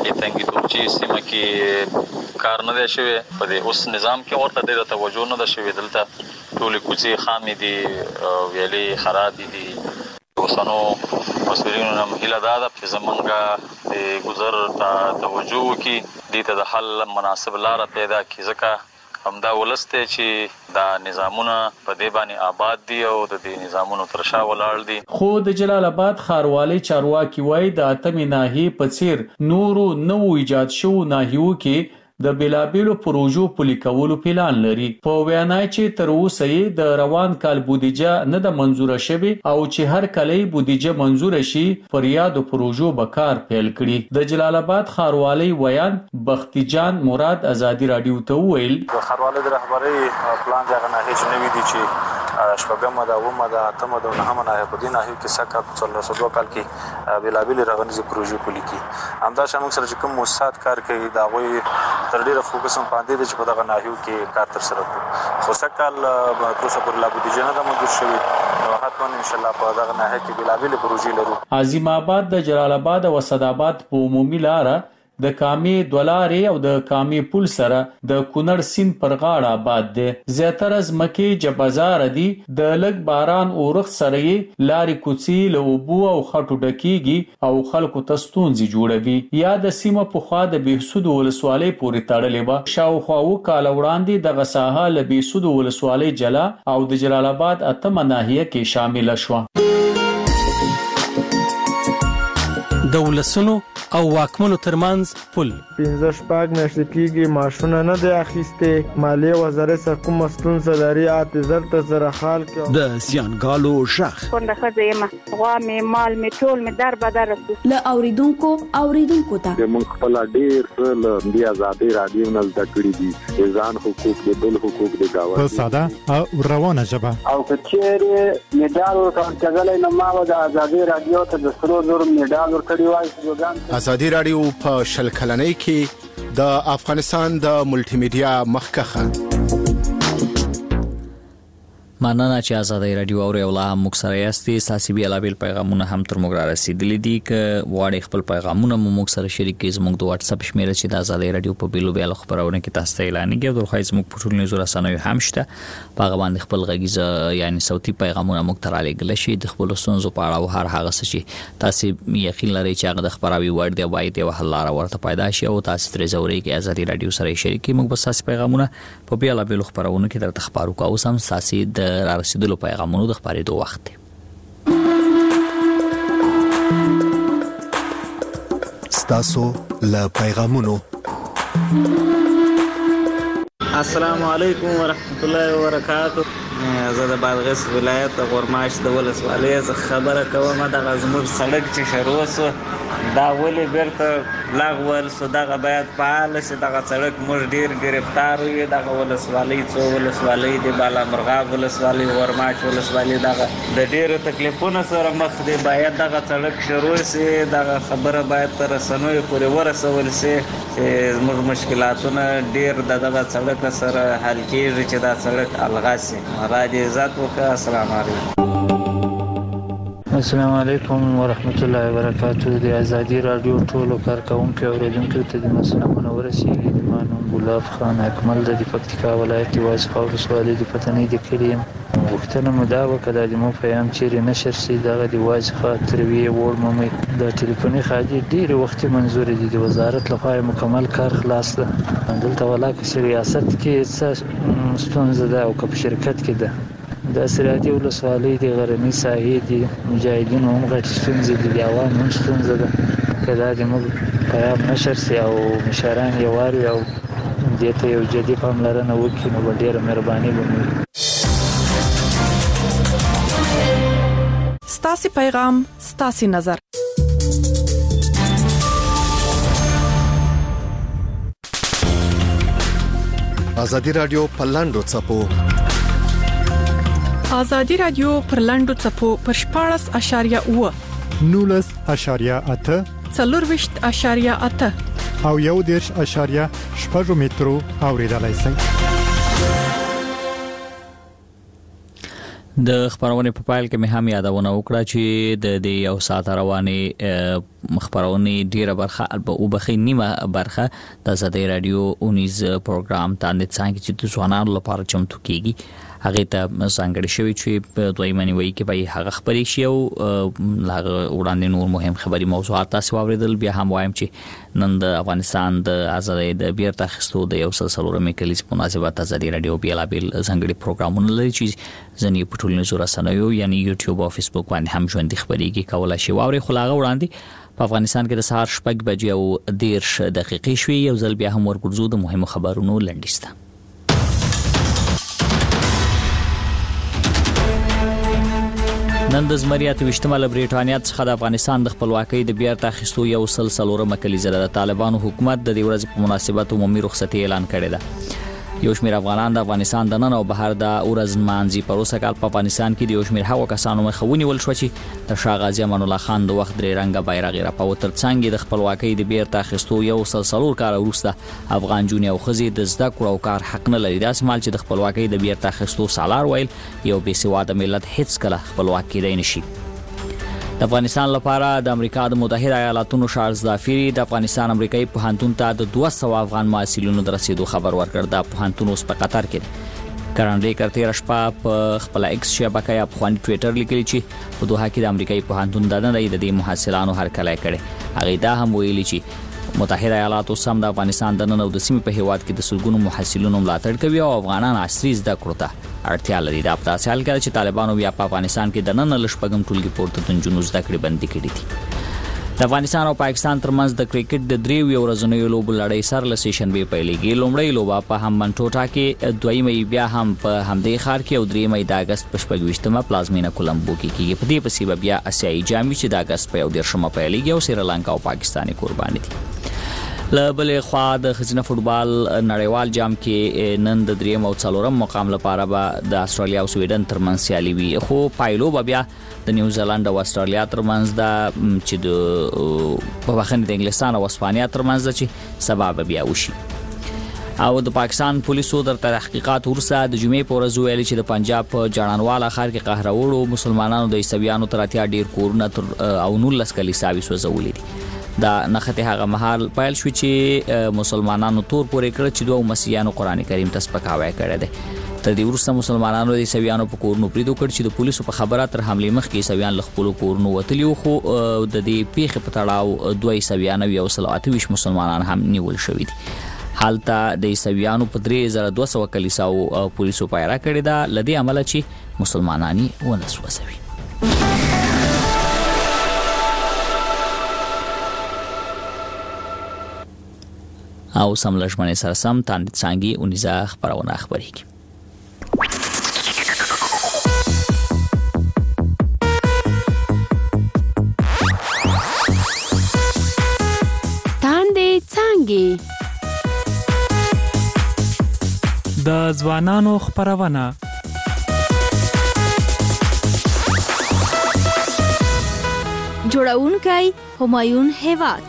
کې تنګي توچی سیمه کې کار نه دی شوی په دې اوس نظام کې ورته ډېره توجه نه ده شوې دلته ټولې کوڅې خامې دي ویلې خرابې دي اوسنو مسؤلینو نه هیله دا ده چې زمونږ د ګذر ته توجه وکړي دې ته د حل مناسب لاره پیدا کړي ځکه همدا ولسته چې دا نظامونه په دې باندې آباد دي او د دې نظامونو تر شا ولاړ دي. خو د جلال آباد ښاروالۍ چارواکي وایي د اتمې ناحیې په څیر نورو نوو ایجاد شوو ناحیو کې د بیلابیلو پروژو پلي کولو پلان لري. په وینا چې تر اوسه یې د روان کال بودیجه نه د منزوره شوی او چې هر کله بودیجه منزوره شي پر یادو پروژو به کار پیل کړي. د جلال آباد ښاروالۍ ویان بختي جان مراد ازادي رادیو ته ویل د ښاروالۍ د رهبرۍ پلان دغه ناحیه چې نوې دي چې شپږمه د اومه د اتمه د نهمه ناحیه په دې ناحیه کې سکه څلور سوه کال کې بیلابیل رغنیزي پروژې پلي کړي. همدا شمول سره چې کوم موسسات کار کوي دا غوي تر ډیره فوکس هم باندې د چې په دغه ناحیو کې کار تر سره کوي. خو سکهال تر اوسه پورې لا بودیجه نه ده منظور شوې نو حتما ان شاء الله په دغه ناحیه کې بیلابیل پروژې لرو. عظیم آباد د جلال آباد او اسد آباد په عمومي لاره د کامې دولارې او د کامې پل سره د کونړ سیند پر غاړه آباد دي. زیاتره ځمکې جبازار دي. د لږ باران اورښت سره یې لارې کوڅې له اوبو او خټو ډکېږي او خلکو ته ستونزې جوړوي. یا د سیمه پخوا د بهسودو ولسوالۍ پورې تړلې وه. شاوخوا اووه کاله وړاندې دغه ساحه له بهسودو ولسوالۍ جلا او د جلال آباد اتمه ناحیه کې شامله شوه. د ولسونو او واکمنو ترمنځ پل پنځه شپږ میاشتې کېږي معاشونه نه دی اخیستې. مالیې وزارت څخه کومه ستونزه لري اته زر ته زره خال کې د سیانګالو شخ کونډه ښځه یم غوا مې مال مې ټول مې در بدر رسو له اوریدونکو اوریدونکو ته موږ خپل ډیر څه له دې ازادي رادیو نه زده کړي دي ځان حقوق د بل حقوق د گاوه په ساده او روانه ژبه او کچېره میډال ورکړل نه ما د ازادي رادیو ته د سرو زر میډال ورکړی وای. ازادي رادیو په شل کلنۍ کې د افغانستان د ملټي میډیا مخکخه. مننه چې ازادي رادیو او لا موږ سره یاستئ. ساسي بیلابل پیغامونه هم تر موږ را رسیدلي دي ک واړې خپل پیغامونه مو موږ سره شریک کړئ. زموږ د واتس اپ شمیره چې د ازادي رادیو په بیلو بیل خبرونه کې تاسو ته اعلان کیږي. د خو زموږ په ټولنیزو رسنیو هم شته. په باندې خپل غږیزه یعنی صوتي پیغامونه موږ ته را لېږل شي د خپل سنځو په اړه او هر هغه څه چې تاسو یقین لرئ چې هغه د خبراوي ور دی وای دی وهل لاره ورته پیدا شي او تاسو ترې زوري کې ازادي رادیو سره شریک کړئ. موږ بس تاسو پیغامونه په بیل بیل خبرونه کې درته خبرو کوو. سم ساسي د را رسیدلو پیغامونو د خبرېدو وخت دی. ستاسو له پیغامونو. السلام علیکم ورحمت الله وبرکاته. زه د بادغیس ولایت د غورماش د ولسوالۍ څخه خبره کوم. د غزمور سړک چې شروع شو دا ولې بیرته لاغول شو دغه باید فعال شي. دغه سړک موږ ډیر گرفتار یو. دغه ولسوالۍ څو ولسوالۍ د بالامرغاب ولسوالۍ غورماش ولسوالۍ دغه د ډیرو تکلیفونو سره مخ دي. باید دغه سړک شروع شي. دغه خبره باید تر رسنیو پورې ورسول شي چې زموږ مشکلاتونه ډیر دغه سړک سره حل کیږي چې دا سړک الغا شي. راځي عزت وکړه. السلام علیکم. السلام علیکم ورحمت الله وبرکاته. د ازادي رادیو ټولو کارکونکو او اوریدونکو ته د مسلمانانو ورسیږي. د مانو ګلاب خان اکمل د پکتیکا ولایت واسخه ولسوالۍ د پتنې د کلیم وختونه مدا وکړه د مو پیغام چیرې نشر سي دغه د واسخه تروي ور مې د ټلیفوني خاجي ډیر وخت منزور دي. د وزارت لخوا مکمل کار خلاص ده. دلته ولاکه ریاست کې څه ستونزه ده او په شرکت کې ده. د سرادي ولسوالۍ د غرنی ساحې دي مجاهدینو هم غټ ستونزې دي. د عوام هم ستونزه ده. کله د موږ پیغام نشر سي او مشران یې واري او دې ته یو جدي پاملرنه وکړي نو ډیره مهرباني وکړي. ستاسو پیغام ستاسو نظر. ازادي رادیو پلاندو چپو. ازادي رادیو پر لاندو چپو پر شپاړس اشاریه اوه نولس اشاریه اته څلورویشت اشاریه اته او یو دیرش اشاریه شپږ مترو اوریدلای شئ. د خبرونه په پایل کې مې هم یادونه وکړه چې د دې یو ساعت رواني خبرونه ډیره برخه او بخې نیمه برخه د زده رادیو اونیز پروګرام تاندې څنګه چې د ځوانانو لپاره چمتو کیږي هغه ته څنګه شوی چې په دویمه نیوي کې به هغه خبرې شي او هغه وړاندې نور مهم خبري موضوعات تاسو واوریدل. بیا هم وایم چې نن د افغانستان د آزادۍ د بیرته اخیستو د یو سلسله میکلیس په مناسبت ازادي رادیو بیل بیل ځنګړي پروګرامونه لري چې ځنی په ټولنیزو رسنیو یعنی یوټیوب او فیسبوک باندې هم ژوندۍ خبريږي کولای شي واوري خلاغه وړاندې په افغانستان کې د سهار شپږ بجې او دیرش دقیقې شوي. یو ځل بیا هم ورګرځو د مهمو خبرونو لنډیسته. نن د زمریات وشتمل بریټانیا څخه د افغانستان د خپلواکۍ د بیرته اخیستو یو سلسله مکلیزه د طالبانو حکومت د دې ورځ په مناسبت عمومي رخصتي اعلان کړې ده. یو شمېر افغانان د افغانستان د نن او بهر د ورځ مانځي پروسه کال په افغانستان کې د یو شمېر هغو کسانو مخاوني ول شو چې د شاه غازي امان الله خان د وخت درې رنګه بیرغ راپاو تر څنګ د خپلواکۍ د بیرته اخیستو یو سلسله کال وروسته افغان جونی او خزي د زده کړو او کار حق نه لري. داس مال چې د خپلواکۍ د بیرته اخیستو سالار ویل یو بې سواده ملت هیڅ کله خپلواک کېدای نشي. د افغانستان لپاره د امریکا د متحده ایالاتونو شارلز دافیری د افغانستان امریکایي پوهنتون ته د دوه سوه افغان محصلینو د رسیدو خبر ورکړ. د پوهنتون اوس په قطر کې ګرانډي کرتي رشپا په خپل ایکس شبکه یا په خواني ټوئیټر لیکلی چې په دوحه کې د امریکایي پوهنتون د نه د دې محصلانو هرکلی کړي. هغه دا هم ویلي چې متحده ایالاتو سم د افغانستان د نن او د سیمې په هیواد کې د سلګونو محصلینو ملاتړ کوي او افغانان عصري زده کړو ته اړتیا لري. دا په تاسو حال کې چې طالبانو بیا په افغانستان کې د نن لشپګم ټولګي پورته د جنونو زده کړې بندي کړې دي. د افغانستان او پاکستان ترمنځ د کرکټ د دریو یو ورځنیو لوبو لړۍ سره ل سیشن به پیلېږي. لومړی لوبه په هممنټوټا کې، دویمه بیا هم په همدې ښار کې او دریمه د اگست په شپږ پلازمینه کولمبو کې کیږي. په دې پسې بیا اسیایي جامې چې د اگست په یو دیرشمه پیلېږي او سریلانکا او پاکستاني قرباني دي. لبلې خوا د خزینه فوتبال نړیوال جام کې نن د دریم او څلورم مقام لپاره به د استرالیا او سویډن ترمنځ سیالي وي، خو پایلو به بیا د نیوزیلند او استرالیا ترمنځ د چې د په وخت د انګلستان او اسپانیا ترمنځ چې سبب بیا وشي. او د پاکستان پولیسو در تحقیقات ورسره د جمعې په ورځ ویلي چې د پنجاب په جړانواله ښار کې قهروړو مسلمانانو د عیسویانو تر اتیا ډیر کورونه او نولس کلیساوي سوځولې دي. دا نخته هغه مهال پایل شو چې مسلمانانو تور پورې کړ چې دوه مسیحیانو قران کریم ته سپکاوی کړی دی. تر دې وروسته مسلمانانو د عیسویانو په کورونو پریدو کړ چې د پولیسو په خبره تر حمله مخکې عیسویان له خپل کورونو وتلی خو د دې پیښې په تړاو دوه عیسویان او یو سل اته ویشت مسلمانان هم نیول شوي دي. حالته د عیسویانو په درې زره دوه سوه کلیساو پولیسو پیرا کړی دا لدی عمله چې مسلمانانی ونسوځوي. او سم لشمنه سره سم تاند څنګه اونیزه خبرونه خبرېږي. تاند څنګه د ځوانانو خبرونه جوړونکي همایون هیواد.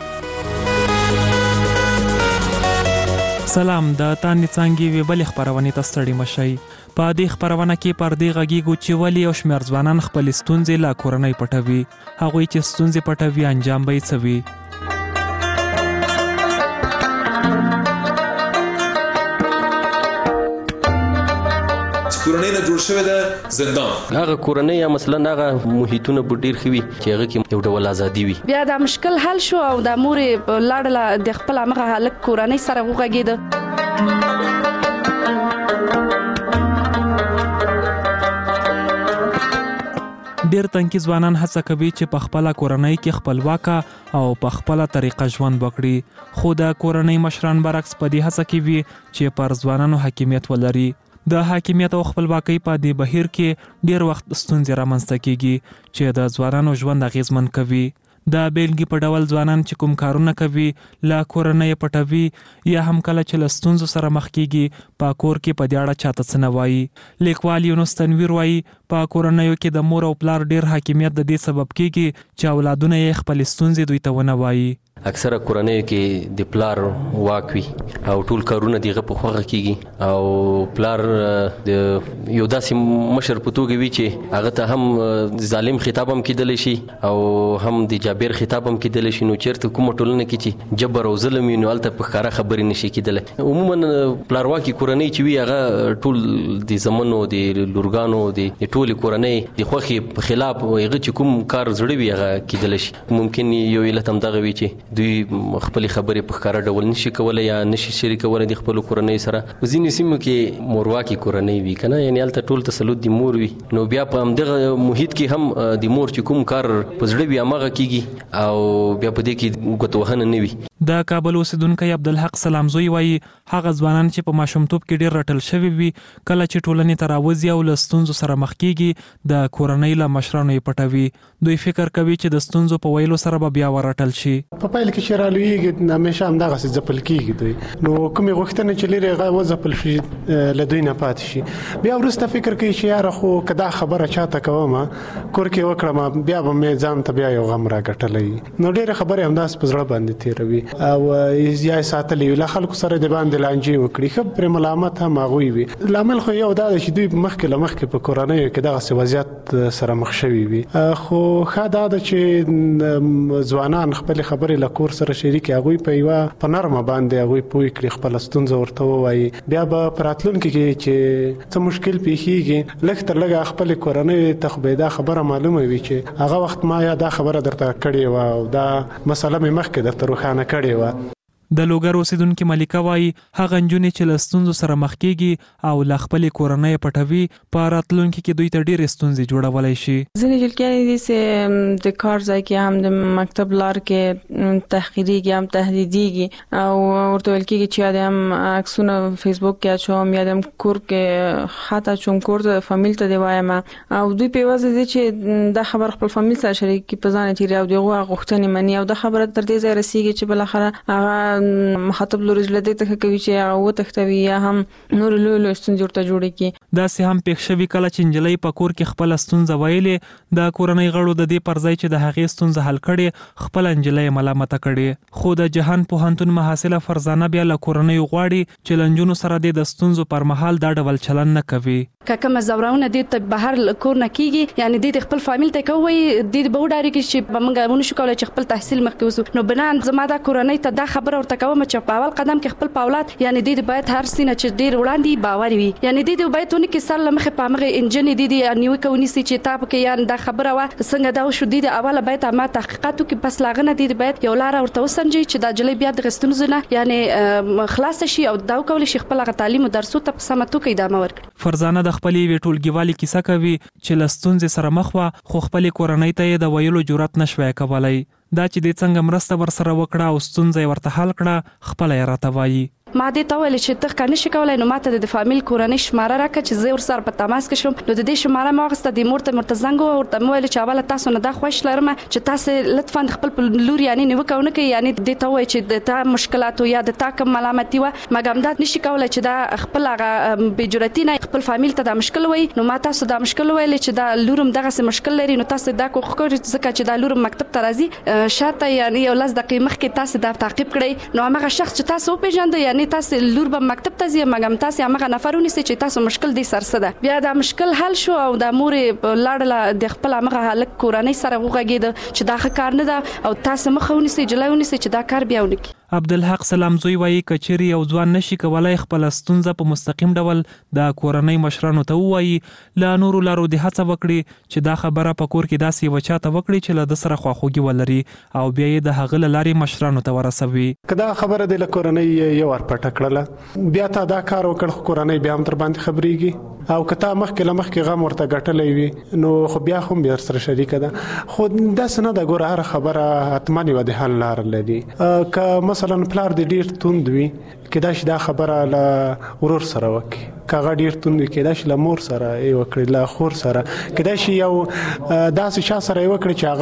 سلام، د تاندې څنګه وی بل خبرونه تستړی مشي. په دې خبرونه کې پر دې غږیږو چې ولی او شمیر ځوانان خپل ستونزې لا کورنۍ پټوي، هغه چې ستونزې پټوي انجام به یې څوي. کورنۍ نه جوړ شوی د زندان هغه کورنۍ یا مثلا هغه محیطونه په ډیر خوي چې هغه کې یو ډول ازادي وي. بیا د مشکل حل شو او د مور لاړه د خپل مغه هلک کورنۍ سره وغږیده. ډیر تنکي ځوانان هڅه کوي چې په خپل کورنۍ کې خپلواکه او په خپل طریقه ژوند وکړي، خو د کورنۍ مشران برعکس په دې هڅه کوي چې پر ځوانانو حاکمیت ولري. د حاکمیت او خپلواکۍ په دې بهیر کې ډیر وخت ستونزې رامنځته کیږي چې د ځوانانو ژوند اغیزمن کوي. د بیلګې په ډول ځوانان چې کوم کارونه کوي لا کورنۍ پټوي یا هم کله چې له ستونزو سره مخ کیږي په کور کې په دې اړه چاته څه نه وایي. لیکوال یونس تنویر وایي په کورنیو کې د مور او پلار ډیر حاکمیت د دې سبب کیږي چې اولادونه یې خپل ستونزې دوی ته ونه وایي. اکثره کورنیو کې د پلار واک وي او ټول کارونه دغه په خوغه کیږي او پلار د یو داسې مشر په توګه وي چې هغه ته هم ظالم خطاب هم کېدلی شي او هم د جابر خطاب هم کېدلی شي. نو چیرته کومه ټولنه کې چې جبر او ظلم وي نو هلته په ښکاره خبرې نشي کېدلی. عموما پلارواکي کورنۍ چې وي هغه ټول د زمنو د لورګانو د ټولې کورنۍ د خوښې په خلاف هغه چې کوم کار زړه وي هغه کېدلی شي. ممکن یو علت هم دغه وي چې دوی خپل خبرې په ښکاره ډول نشي کولای یا نشي شریکولی د خپلو کورنۍ سره. په ځینې سیمو کې مورواکي کورنۍ وي که نه، یعنې هلته ټول تسلط د مور وي. نو بیا په همدغه محیط کې هم د مور چې کوم کار په زړه وي هماغه کېږي او بیا په دې کې ګوتوهنه نه وي. د کابل اوسیدونکی عبدالحق سلامزوی وایي هغه ځوانان چې په ماشومتوب کې ډېر رټل شوي وي کله چې ټولنې ته راوځي او له ستونزو سره مخ کېږي د کورنۍ له مشرانو یې پټوي. دوی فکر کوي چې د ستونزو په ویلو سره به بیا ورټل شي. په پیل کې چې رالویږي همیشه همدغسې ځپل کېږي دوی، نو کومې غوښتنې چې لرې هغه وځپل شي له دوی نه پاتې شي. بیا وروسته فکر کوي چې یاره خو که دا خبره چاته کوم کور کې وکړم بیا به مې ځان ته بیا یو غم راګټلی. نو ډېرې خبرې همداسې په زړه باندې تېروي او یا یې ساتلې وي له خلکو سره د باندې لانجې وکړي. ښه پرې ملامت هم هغوی وي. لامل خو یو دا دی چې دوی مخکې له مخکې په کورنیو کې دغسې وضعیت سره مخ شوي وي. خو ښه دا ده چې ځوانان خپلې خبرې له کور سره شریکي هغوی په یوه په نرمه باندې هغوی پوه کړي، خپله ستونزه ورته ووایي. بیا به په راتلونکي کې چې څه مشکل پیښیږي لږ تر لږه خپلې کورنۍ ته خو به دا خبره معلومه وي چې هغه وخت ما یا دا خبره درته کړې وه او دا مسله مې مخکې درته روښانه کړې وه. د لوګر اوسیدونکي ملیکه وایي هغه نجونې چې له ستونزو سره مخ کېږي او له خپلې کورنۍ پټوي په راتلونکي کې دوی ته ډېرې ستونزې جوړولی شي. ځینې جلګیانې دي چې د کار ځای کې هم د مکتب لار کې تحقیریږي هم تهدیدیږي او ورته ویل کېږي چې یا د هم عکسونه فیسبوک کې اچوم یا د هم کور کې خط اچوم کور ته فامیل ته دې وایم او دوی په یوازې دي چې دا خبر خپل فامیل سره شریکي په ځان تېري او د هغو غوښتنې مني او دا خبره تر دې ځایه رسېږي چې بالاخره هغه مخاطب لوري له دې ته کوي چې هغه وتښتوي یا هم نور لوی لوی ستونزې ورته جوړې کړي. داسې هم پېښ شوي کله چې نجلۍ په کور کې خپله ستونزه ویلې د کورنۍ غړو د دې پر ځای چې د هغې ستونزه حل کړې خپله نجلۍ ملامته کړې. خو د جهان پوهنتون محصله فرزانه بیا له کورنیو غواړي چې له نجونو سره د ستونزو پر مهال دا ډول چلن نه کوي. که کومه زورونه دې ته بهر کور نه کېږي یعنی دې خپل فامیل ته کوي دې به وډارېږي چې به موږ ونشو کولی چې خپل تحصیل مخکې وسو. نو بنان زما دا کورنۍ ته دا خبره ورته کوم چې په اول قدم کې خپل اولاد یعنی د دې باید هر سینه چې ډیر وړاندې باور وي یعنی د دې باید ونه کې سره مخه په مغه انجن د دې نیو کوي چې تا په کې یان دا خبره وا څنګه دا شو د اوله باید ما تحقیقاتو کې بس لاغنه د دې باید یو لار ورته وسنجي چې دا جلې بیا د غستونزونه یعنی خلاص شي او دا کول شي خپل تعلیم او درسو ته په سمتو کې ادامه ورکړي. فرزانه د خپلې ویټولګیوالي کیسه کوي چې لستونځ سره مخ وا خو خپل کورنۍ ته د ویلو جرأت نشوي کولای. دا چې د څنګه مرسته ور سره وکړه او ستونزې ورته حل کړه خپل یې راته وایي. ما دې ته ویل چې ته کنه شي کولای نو ماته د فامیل کورنۍ شماره راکړه چې زه ور سره په تماس کې شم. نو د دې شماره ما غسته د مور ته مرتزنګ او ورته ویل چې اوله تاسو نه دا خوښ لرم چې تاسو لطفا خپل لور یعنی نه وکونه کې یعنی دې ته وای چې د تا مشکلات یا د تا کوم ملامتي و مګم دا نشي کولای چې دا خپل هغه بجرتی نه خپل فامیل ته دا مشکل وای. نو ما تاسو دا مشکل ویل چې دا لورم دغه څه مشکل لري نو تاسو دا کوخ کوئ ځکه چې دا لورم مکتب ته راځي شاته یعنی یو لاس دقیقې مخکې تاسو دا تعقیب کړئ. نو هغه شخص چې تاسو پیژاند یعنی تاسو لور مکتب ته ځي مګم تاسو هغه نفرونه چې تاسو مشکل دي سرسده بیا دا مشکل حل شو او د مور لاړه د خپل هغه حالت کورنۍ سره وغږید چې دا ښه نه ده او تاسو مخاوني سي جلایونی سي چې دا کار بیا ونکي. عبدالحق سلامزوی وایي کچری او ځوان نشي کولای خپل ستونزه په مستقیم ډول د کورنۍ مشرانو ته وایي لا نورو لارو د هڅه وکړي چې دا خبره په کور کې داسې وچاته وکړي چې له د سره خواخوږي ولري او بیا یې د هغه لارې مشرانو ته ورسوي. کدا خبره د کورنۍ یو ور پټ کړله بیا تا دا کار وکړ کورنۍ بیا هم تر باندې خبريږي او کته مخکې لمخکې غم ورته غټلې وي نو خو بیا هم بیا سره شریک ده. خو د سنه د ګور هر خبره اتمنې و د حل لار لري. ک مثلا پلار د ډیر توند وي کدا چې دا خبره له ورور سره وکي کاغه ډیر توند کېدا شي لمور سره یو کړی لا خور سره کېدا شي یو داسې شا سره یو کړی چې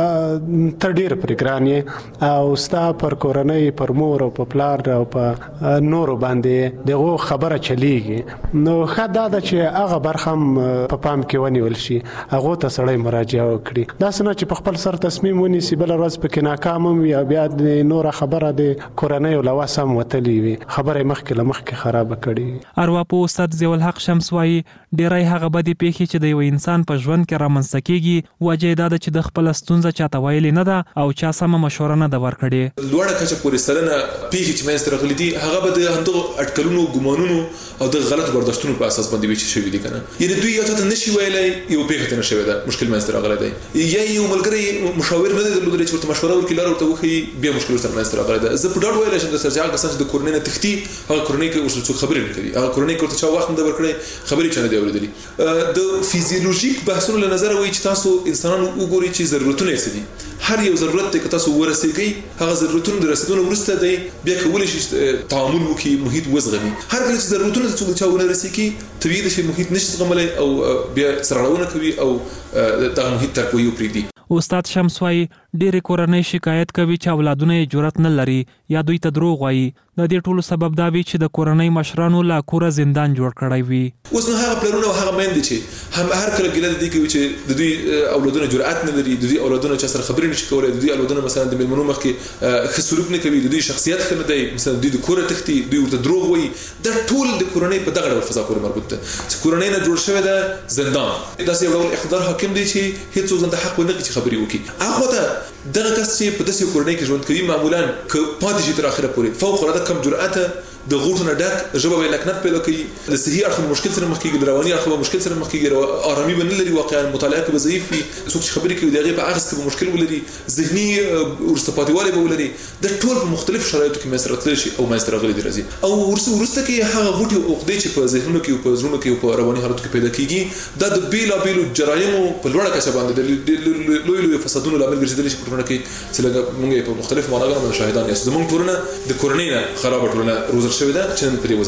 هغه تر ډیر پرګرانې او ستا پر کورنۍ پر مور او په پلار او په نورو باندې دغه خبره چلیږي نو خدا دا چې هغه برخم په پام کې ونیول شي هغه ته سړی مراجعه وکړي دا څنګه چې په خپل سر تصمیم ونیسي بل ورځ پکې ناکام وي یا بیا د نور خبره د کورنۍ او لواسم وتلی وي خبره مخکې لمخکې خراب کړي ارواپو استاد ضیاء الحق شمس وايي ډیرای هغه بدی پیښې چې د یو انسان په ژوند کې رامنځته کیږي وجه دا ده چې د خپل ستونزه چاته ویلې نه ده او چا سم مشوره نه ده ورکړې لوړه کچه پورې سرنه پیښې چې مې سترغلي دي هغه به د هندو اټکلونو ګمانونو او د غلط برداشتونو په اساس باندې وچ شوی دي کنه یعنی دوی یو ته نشي ویلای یو پیښه ته نشي ویلای مشکل مې سترغلي دی یا یو ملګری مشاور نه دی درلودل چې ورته مشوره ورکړي لاره ورته وخی بیا مشکل سره مې سترغلي دی زه په ډاډ ویلای شم د سرجاګ کسان د کورنۍ نه تختی هغه کورنۍ کې اوس څه خبرې نه کوي هغه کورنۍ کې ورته چا وخت نه ورکړي خبرې چنه دی اوریدلې د فیزیولوژیک بحثونو له نظر وایي چې تاسو انسانانو وګورئ چې ضرورتونه یې څه دي هر یو ضرورت ته تاسو ورسېږئ هغه ضرورتونه د رسیدونو وروسته دی بیا کولی شي تعامل وکړي محیط وزغمي هر کله چې ضرورتونه ته څوک چا ونه رسېږي طبیعي ده چې محیط نشي زغملی او بیا سرغړونه کوي او دغه محیط تر کوي پرېږدي استاد شمس وايي ډېرې کورنۍ شکایت کوي چې اولادونه یې جرأت نه لري یا دوی ته دروغ وایي د دې ټولو سبب دا وي چې د کورنۍ مشرانو لا کوره زندان جوړ کړی وي اوس نو هغه پلرونه او هغه میندې چې هم هر کله ګیله دي کوي چې د دوی اولادونه جرأت نه لري د دوی اولادونه چې سره خبرې نشي کولای د دوی اولادونه مثلا د میلمنو مخ کې ښه سلوک نه کوي د دوی شخصیت ښه نه دی مثلا د دوی د کوره تختی دوی ورته دروغ وایي دا ټول د کورنۍ په دغه ډول فضا پورې مربوط ده چې کورنۍ نه جوړ شوی ده زندان داسې یو ډول اقتدار حاکم دی چې هیڅ ځان د حق ونه لري چې خبرې وکړي هغه ته دغه کس چې په داسې کورنۍ کې ژوند کوي معمولا که پاتې شي تر اخره پورې فوق العاده کم جرأت د غوټونه ډک ژبه به لکنت پیدا کوي د صحي اړخ مشکل سره مخ کېږي د رواني اړخ مشکل سره مخ کېږي آرامي به نه لري واقعا مطالعه کې به ضعیف وي څوک چې خبرې کوي دغه په اغز کې به مشکل ولري ذهني ورسته پاتېوالی به ولري د ټول په مختلف شرایطو کې مسره تللی شي او مسره غلي دي راځي او ورسته کې هغه غوټي او عقدې چې په ذهنونو کې او په زړونو کې او په رواني حالاتو کې پیدا کېږي دا د بیلابیلو جرایمو په لوړه کچه باندې لوی لوی فسادونو لامل ګرځېدلی شي په ټولنه کې چې لږ موږ په مختلف معناګانو باندې شاهدان یاست زموږ ټولنه د کورنۍ نه خرابه ټولنه روزل شوې ده چې نن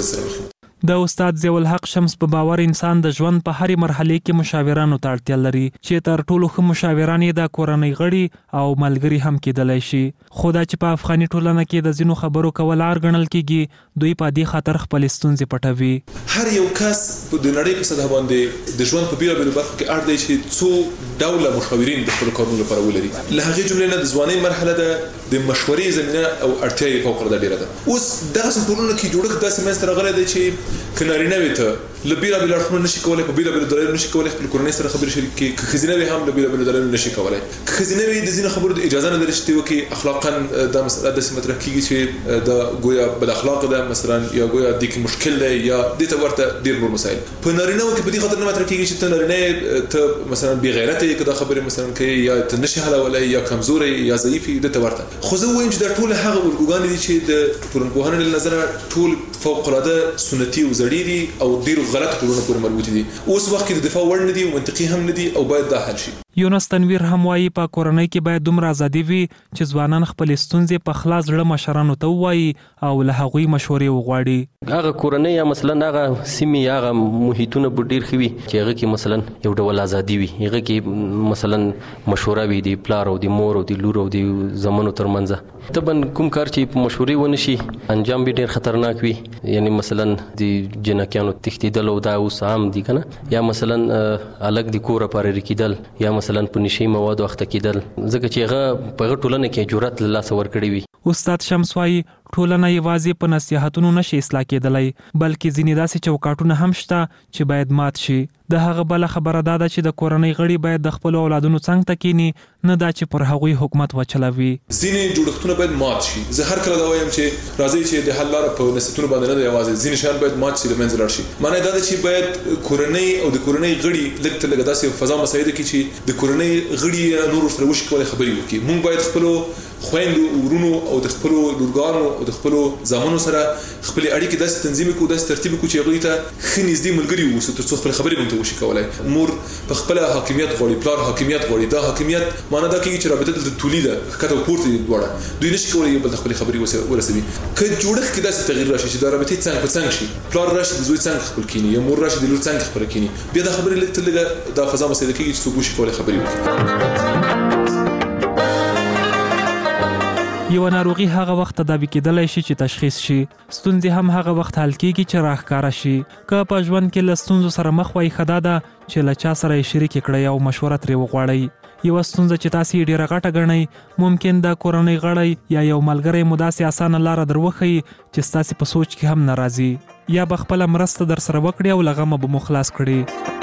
د استاد ضیاء الحق شمس په باور انسان د ژوند په هرې مرحله کې مشاورانو ته اړتیا لري چې تر ټولو ښه مشاوران یې د کورنۍ غړي او ملګري هم کېدلی شي خو دا چې په افغاني ټولنه کې د ځینو خبرو کول عار ګڼل کېږي دوی په دې خاطر خپلې ستونزې پټوي هر یو کس په د نړۍ په سطح باندې د ژوند په بیلابیلو برخو کې اړ دی چې څو ډوله مشاورین د خپلو کارونو لپاره ولري له هغې جملې نه د ځوانۍ مرحله ده د مشورې زمینه او اړتیا یې فوق العاده ډېره ده اوس دغسې ټولنو کې جوړښت داسې منځته راغلی دی چې که نارینه وي ته له بېلابېلو اړخونو نشي کولی په بېلابېلو دلایلو نشي کولی خپل کورنۍ سره خبرې شریک کړي که ښځینه وي هم له بېلابېلو دلایلو نشي کولی که ښځینه وي د ځینو خبرو د اجازه نه لري چې ته وکړي اخلاقا دا مسله داسې مطرح کېږي چې دا ګویا بد اخلاقه ده مثلا یا ګویا دې کې مشکل دی یا دې ته ورته ډېر نور مسایل په نارینهو کې په دې خاطر نه مطرح کېږي چې ته نارینه ته مثلا بېغیرته یې که دا خبرې مثلا کوي یا ته نشي حلولی یا کمزوری یا ضعیف یې دې ته ورته خو زه ووایم چې دا ټول هغه الګوګانې دي چې د ټولنپوهنې له نظره ټول فوق العاده سنتي او زړې دي او ډېرو غلطو ټولنو پورې مربوطې دي اوس وخت کې د دفاع وړ نه دي او منطقي هم نه دي او باید دا حل شي یونس تنویر هم وایي په کورنۍ کې باید دومره ازادي وي چې ځوانان خپلې ستونزې په خلاص زړه مشرانو ته ووایي او له هغوی مشورې وغواړي هغه کورنۍ یا مثلا هغه سیمې هغه محیطونه به ډېر ښه وي چې هغه کې مثلا یو ډول ازادي وي هغه کې مثلا مشوره وي د پلار او د مور او د لور او د زامنو ترمنځ طبعا کوم کار چې په مشورې ونه شي انجام به ډېر خطرناک وي یعنی مثلا د جنکیانو تښتېدل او دا اوس عام دي که نه یا مثلا الګ د کوره پارېرې کېدل یا مثلا په نشي موادو اخته کېدل ځکه چې هغه په هغه ټولنه کې جرأت له لاسه ورکړی وي استاد شمس وايي ټولنه یوازې په نصیحتونو نشي اصلاح کېدلی بلکې ځینې داسې چوکاټونه هم شته چې باید مات شي د هغه بله خبره دا ده چې د کورنۍ غړي باید د خپلو اولادونو څنګ ته کینی نه دا چې پر هغوی حکومت وچلوي ځینې جوړښتونه باید مات شي زه هر کله دا وایم چې راځئ چې د حل لاره په نصیحتونو باندې نه ده یوازې ځینې شیان باید مات شي د منځه لاړ شي معنی دا ده چې باید کورنۍ او د کورنۍ غړي لږ تر لږه داسې فضا مساعده کړي چې د کورنۍ غړي نور سره وشي کولی خبرې وکړي موږ باید خپلو خویندو ورونو او د خپلو لورګانو او د خپل ځامنو سره خپل اړیکې داسې تنظیم کو داسې ترتیب کو چې هغه ته خې نږدې ملګری ووسو تر څو خپل خبرې مونږ وشي کولای. مور په خپل حاکمیت غوړي، پلار حاکمیت غوړي. دا حاکمیت معنا دا کوي چې رابطه د تولید کته پورته وړه دوی نشي کولای بل خپل خبرې ورسوي. که جوړښت کې داسې تغییر راشي چې دا رابطه څنګه په څنګه شي، پلار راشي د زوی څنګه خپل کینی یا مور راشي د لور څنګه خپل کینی، بیا دا خبرې لکه لږه دا فضا مسله کې چې څوک شي کولای خبرې وکړي. یو ناروغي هغه وخت تداوی کېدلای شي چې تشخیص شي، ستونزې هم هغه وخت حل کېږي چې راښکاره شي. که په ژوند کې له ستونزو سره مخ وای ښه دا ده چې له چا سره یې شریک کړئ او مشوره ترې وغواړئ. یوه ستونزه چې تاسې یې ډېره غټه ګڼئ ممکن د کورنۍ غړی یا یو ملګری مو داسې اسانه لاره در وښیي چې ستاسې په سوچ کې هم نه راځي، یا به خپله مرسته در سره وکړي او له غمه به مو خلاص کړي.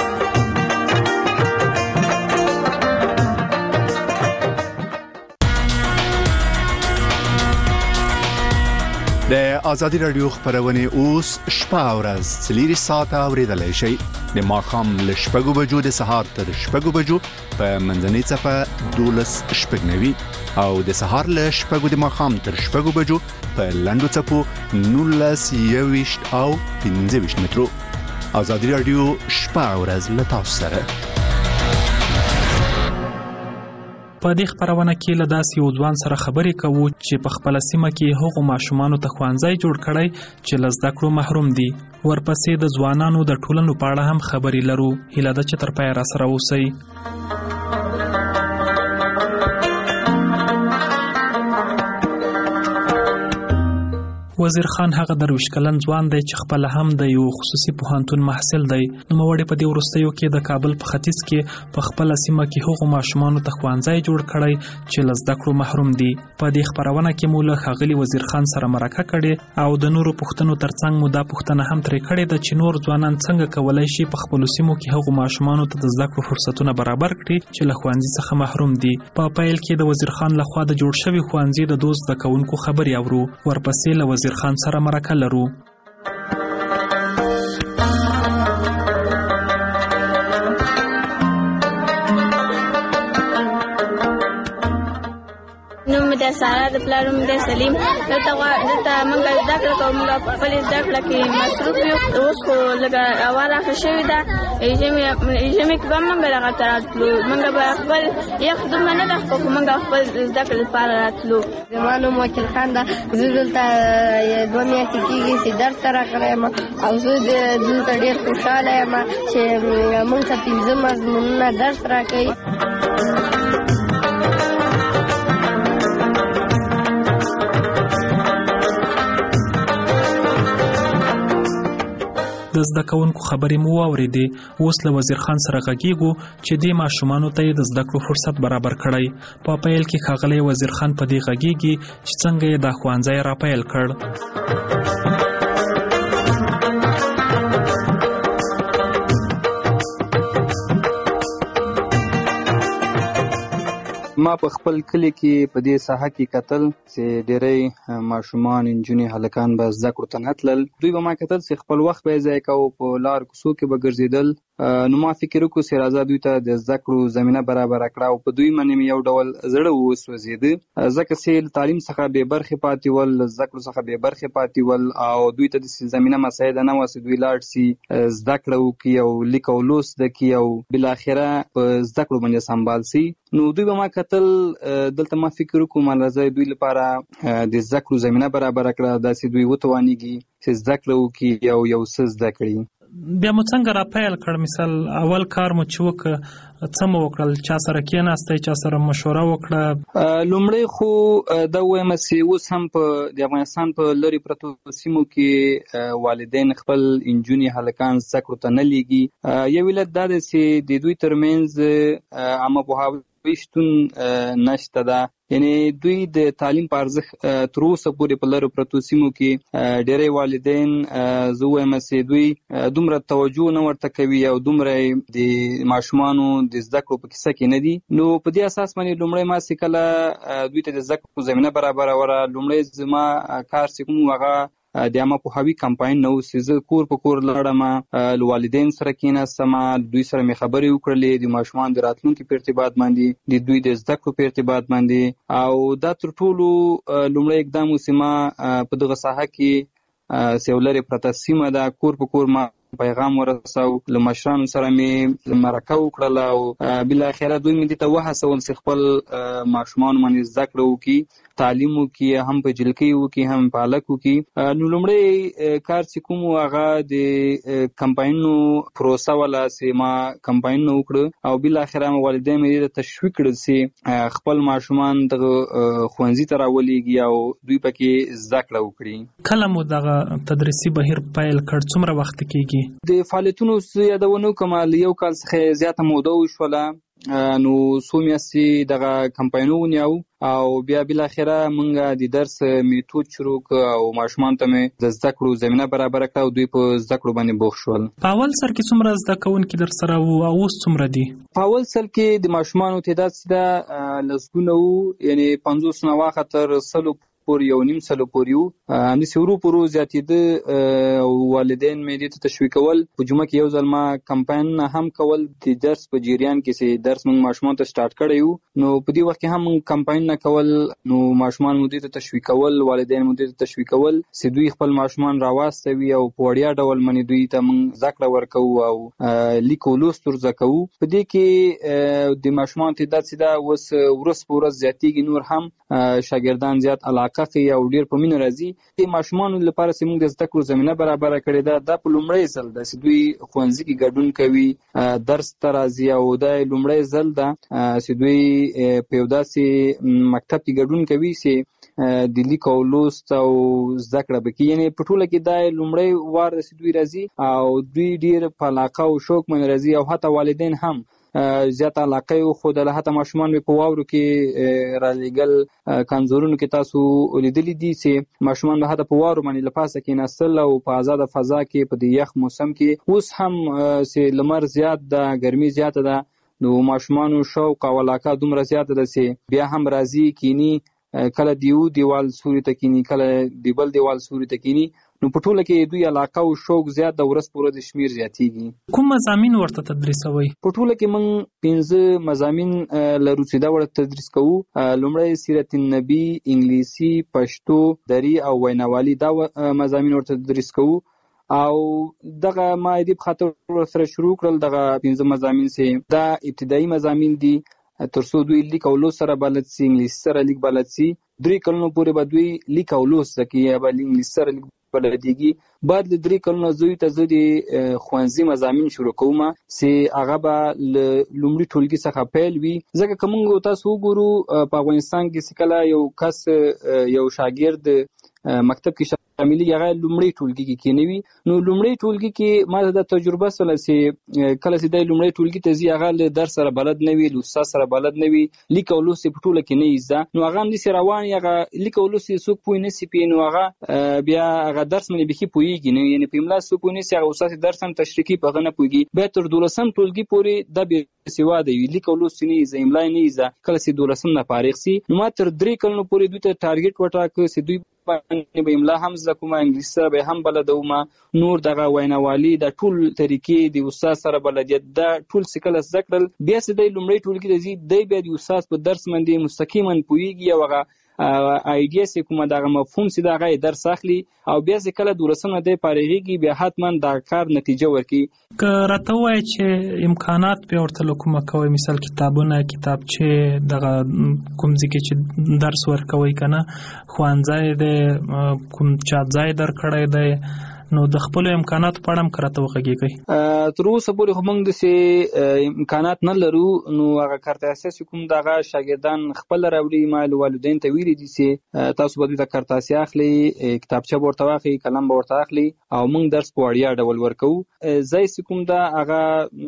د ازادي رادیو خبرونه اوس شپه او ورځ څلور ساعته اوریدلای شئ. د ماښام له شپږو بجو د سهار تر شپږو بجو په منځنۍ صفه دولس شپږنوي او د سهار له شپږو د ماښام تر شپږو بجو په لنډو څپو نولس یويشت او پنځه ویشت مترو. ازادي رادیو شپه او ورځ له تاسو سره. په دې خبرونه کې له داسې یو ځوان سره خبرې کوو چې په خپل سیمه کې هغو ماشومانو ته ښوونځی جوړ کړی چې له زده کړو محروم دي. ورپسې د ځوانانو د ټولنو په اړه هم خبرې لرو. هیله ده چې تر پایه راسره اوسئ. وزیر خان هغه درویش کلن ځوان دی چې خپل هم د یو خصوصي پوهنتون محصل دی. نوموړی په دې وروستیو کې د کابل په ختیځ کې په خپل سیمه کې هغو ماشومانو ته ښوونځی جوړ کړی چې له زده کړو محروم دي. په دې خبرونه کې مو له ښاغلي وزیر خان سره مرکه کړې او د نورو پوښتنو ترڅنګ مو دا پوښتنه هم ترې کړې ده چې نور ځوانان څنګه کولی شي په خپلو سیمو کې هغو ماشومانو ته د زده کړو فرصتونه برابر کړي چې له ښوونځي څخه محروم دي. په پیل کې د وزیر خان لخوا د جوړ شوي ښوونځي د دوست زده کوونکو خبرې اورو. ورپسې له وزیر خان سره مرکه لرو. نوم د سارا د پلار نوم د سلیم. دلته دلته موږ زده کړه کوو، موږ په خپل زده کړه کې مصروف یو. اوس خو لږه هوا راښه شوې ده، ژمي کې به موږ دغه ته راتلو. موږ به خپل یخ دومره نه ده خو موږ خپل زده کړې لپاره راتلو. زما نوم وکیل خان ده. زه دلته دوه میاشتې کېږي چې درس ته راغلی یم او زه دلته ډېر خوشحاله یم چې موږ ته پنځه مضمونونه درس راکوي. د زده کوونکو خبرې مو واورېدې. اوس له وزیر خان سره غږیږو چې دې ماشومانو ته یې د زده کړو فرصت برابر کړی. په پیل کې ښاغلی وزیر خان په دې غږیږي چې څنګه یې دا ښوونځی راپیل کړ. ما په خپل کلی کې په دې ساحه کې کتل چې ډېری ماشومان انجونې هلکان به زده کړو ته نه تلل. دوی به ما کتل چې خپل وخت به یې ضایع کوو، په لار کوڅو کې به ګرځېدل. نو ما فکر وکړو چې راځه دوی ته د زده کړو زمینه برابره کړه او په دوی باندې مې یو ډول زړه وسوځېده ځکه چې له تعلیم څخه بې برخې پاتې ول، له زده کړو څخه بې برخې پاتې ول او دوی ته داسې زمینه مساعده نه وه چې دوی لاړ شي زده کړه وکړي او لیک او لوست زده کړي او بالاخره په زده کړو باندې سمبال شي. نو دوی به ما کتل دلته ما فکر وکړو ما راځه دوی لپاره د زده کړو زمینه برابره کړه داسې دوی وتوانېږي چې زده کړه وکړي او یو څه زده کړي. بیا مو څنګه راپیل کړ؟ مثال اول کار مو چې وکړ څه مو وکړل؟ چا سره کېناستئ؟ چا سره مشوره وکړه؟ لومړی خو دا وایم چې اوس هم په د افغانستان په لرې پرتو سیمو کې والدین خپل انجونې هلکان زده کړو ته نه لیږي. یو علت دا دی چې د دوی ترمنځ عامه پوهاوی شتون نشته ده، یعنی دوی د تعلیم په ارزښت تر اوسه پورې په لرو پرتو سیمو کې ډېری والدین زه وایم چې دوی دومره توجه نه ورته کوي او دومره د ماشومانو د زده کړو په کیسه کې نه دي. نو په دې اساس باندې لومړی ما چې کله دوی ته د زده کړو زمینه برابروله، لومړی زما کار چې کوم هغه د عامه پوهاوي کمپاین نو سیزه کور په کور لړم والدین سره کېناستم دوی سره مې خبرې وکړلې د ماشومان د راتلونکي په ارتباط باندې د دوی د زده کړو په ارتباط باندې او دا تر ټولو لومړی اقدام وسیما په دغه ساحه کې سیولري پرته سیمه دا کور په کور ما پیغام ورساو له مشرانو سره مې مرکه وکړله او بل اخره دوی مې ته وهڅول چې خپل ماشومان باندې زده کړه وکړي تعلیم وکړي هم په جلکۍ وکړي هم په هلک وکړي نو لومړی کار چې کوم هغه د کمپاینونو پروسه ولا چې ما کمپاینونه وکړه او بل اخره والدین مې تشویق کړل چې خپل ماشومان دغه ښوونځي ته راولېږي او دوی پکې زده کړه وکړي. کله مو دغه تدریسي بهیر پیل کړ څومره وخت کېږي؟ د فعالیتونو یادونه کوم یو کال څخه زیاته موده وشوله نو څو میاشتې دغه کمپاینونه ونیو او بیا بل اخره مونږ د درس میتود شروع او ماشومان ته مې د زده کړو زمينه برابر کړه او دوی په زده کړو باندې بوخ شول. په اول سر کې څومره زده کوونکي در سره وو او اوس څومره دي؟ په اول سر کې د ماشومانو تعداد سره لسګونه وو یعنی پنځوس نه واخه تر سلو پور یو نیم سلو پور یو هم د سورو پرو زیاتېده او والدین مې دې ته تشویق کول په جمعه کې یو ځل ما کمپاین هم کول د درس په جریان کې چې درس موږ ماشومان ته سٹارټ کړی یو نو په دې وخت کې هم کمپاین نه کول نو ماشومان مو دې ته تشویق کول والدین مو دې ته تشویق کول چې دوی خپل ماشومان راواستوي او په وړیا ډول باندې دوی ته موږ زده کړه ورکوو او لیک او لوست ور زده کوو. په دې کې د ماشومان تعداد چې دا اوس ورځ په ورځ زیاتېږي نور هم شاګردان زیات علاقه کوي او ډیر په مینه راځي. د ماشومانو لپاره چې موږ د زده کړو زمينه برابر کړې ده دا په لومړی ځل ده چې دوی ښوونځي کې ګډون کوي درس ته راځي او دا لومړی ځل ده چې دوی په یو داسې مکتب کې ګډون کوي چې د لیک او لوست او زده کړه وکړي یعنی په ټوله کې دا لومړی وار ده چې دوی راځي او دوی ډیر په علاقه او شوق باندې راځي او حتی والدین هم زیات علاقه او خود له حتی ماشومان په واورو کې را لګل کانزورونو کې تاسو ولیدلې دي چې ماشومان به حتی په واورو باندې لپاسه کې نسل او په آزاد فضا کې په یخ موسم کې اوس هم چې لمر زیات ده ګرمي زیات ده نو ماشومان شوق او علاقه دومره زیات ده چې بیا هم راځي کینی کله دیو دیوال سوري ته کینی کله دیبل دیوال سوري ته کینی نو په ټوله کې دوی علاقه او شوق زیات د ورځ په ورځ شمیر زیاتېږي. کوم مضامین ورته تدریسوي؟ په ټوله کې موږ پنځه مضامین لرو چې دا ورته تدریس کوو. لومړی سیرت النبی، انګلیسي، پښتو، دري او ویناوالي دا مضامین ورته تدریس کوو او دغه ما دې په خاطر سره شروع کړل دغه پنځه مضامین چې دا ابتدایي مضامین دي ترڅو دوی لیک او لوست سره بلد سي انګلیسي سره لیک بلد سي درې کلونو پورې به دوی لیک او لوست کوي یا به انګلیسي سره لیک بلديږي. بعد له درې کلونو زوی ته زه د ښوونځي مضامین شروع کوم چې هغه به لومړي ټولګي څخه پیل وي ځکه که موږ تاسو وګورو په افغانستان کې چې کله یو کس یو شاګرد مکتب کې شاملي هغه لومړی ټولګي کې کېنوي نو لومړی ټولګي کې ما د تجربه سره چې کله چې د لومړی ټولګي ته ځي هغه له درس سره بلد نه وي له استاد سره بلد نه وي لیک او لوست په ټوله کې نه یزده نو هغه هم دې روان هغه لیک او لوست څوک پوي نه سي پي نو هغه بیا هغه درس باندې بخي پويږي نو یعنی په املا څوک نه سي هغه استاد درس هم تشریحي په غنه پويږي به تر دولسم ټولګي پورې د به سیوا دی لیک او لوست نه یزه املا نه یزه کله چې دولسم نه فارغ سي نو ما تر درې کلونو پورې دوی ته ټارګټ وټاکه چې دوی باندې به املا هم زده کوم انګلیسي به هم بلدوم نور دغه ویناوالي د ټول طریقې د استاد سره بلدیت د ټول سکل زده کړل بیا چې د لومړی ټولګي د زی د بیا د استاد په درس باندې مستقیما پويږي او هغه ایډیا سې کومه دغه مفهوم سي دغه درس اخلي او بیا چې کله دورسمه د پارېږي بیا حتما د کار نتیجه ورکي. که راته وای چې امکانات به ورته کومه کوي مثال کتابونه کتابچه دغه کوم ځکه چې درس ورکوي کنه خوانځای د کوم چا ځای در کړی دی نو د خپل امکانات په اړه هم کراته وکړي تر اوسه پورې خو موږ د سي امکانات نه لرو نو هغه کارته اساس کوم دغه شاګردان خپل راوړي مال والدین ته ویلي دي چې تاسو به د کارته اخلي کتابچه ورته واخلي قلم ورته اخلي او موږ درس په وړیا ډول ورکو ځای کوم دا هغه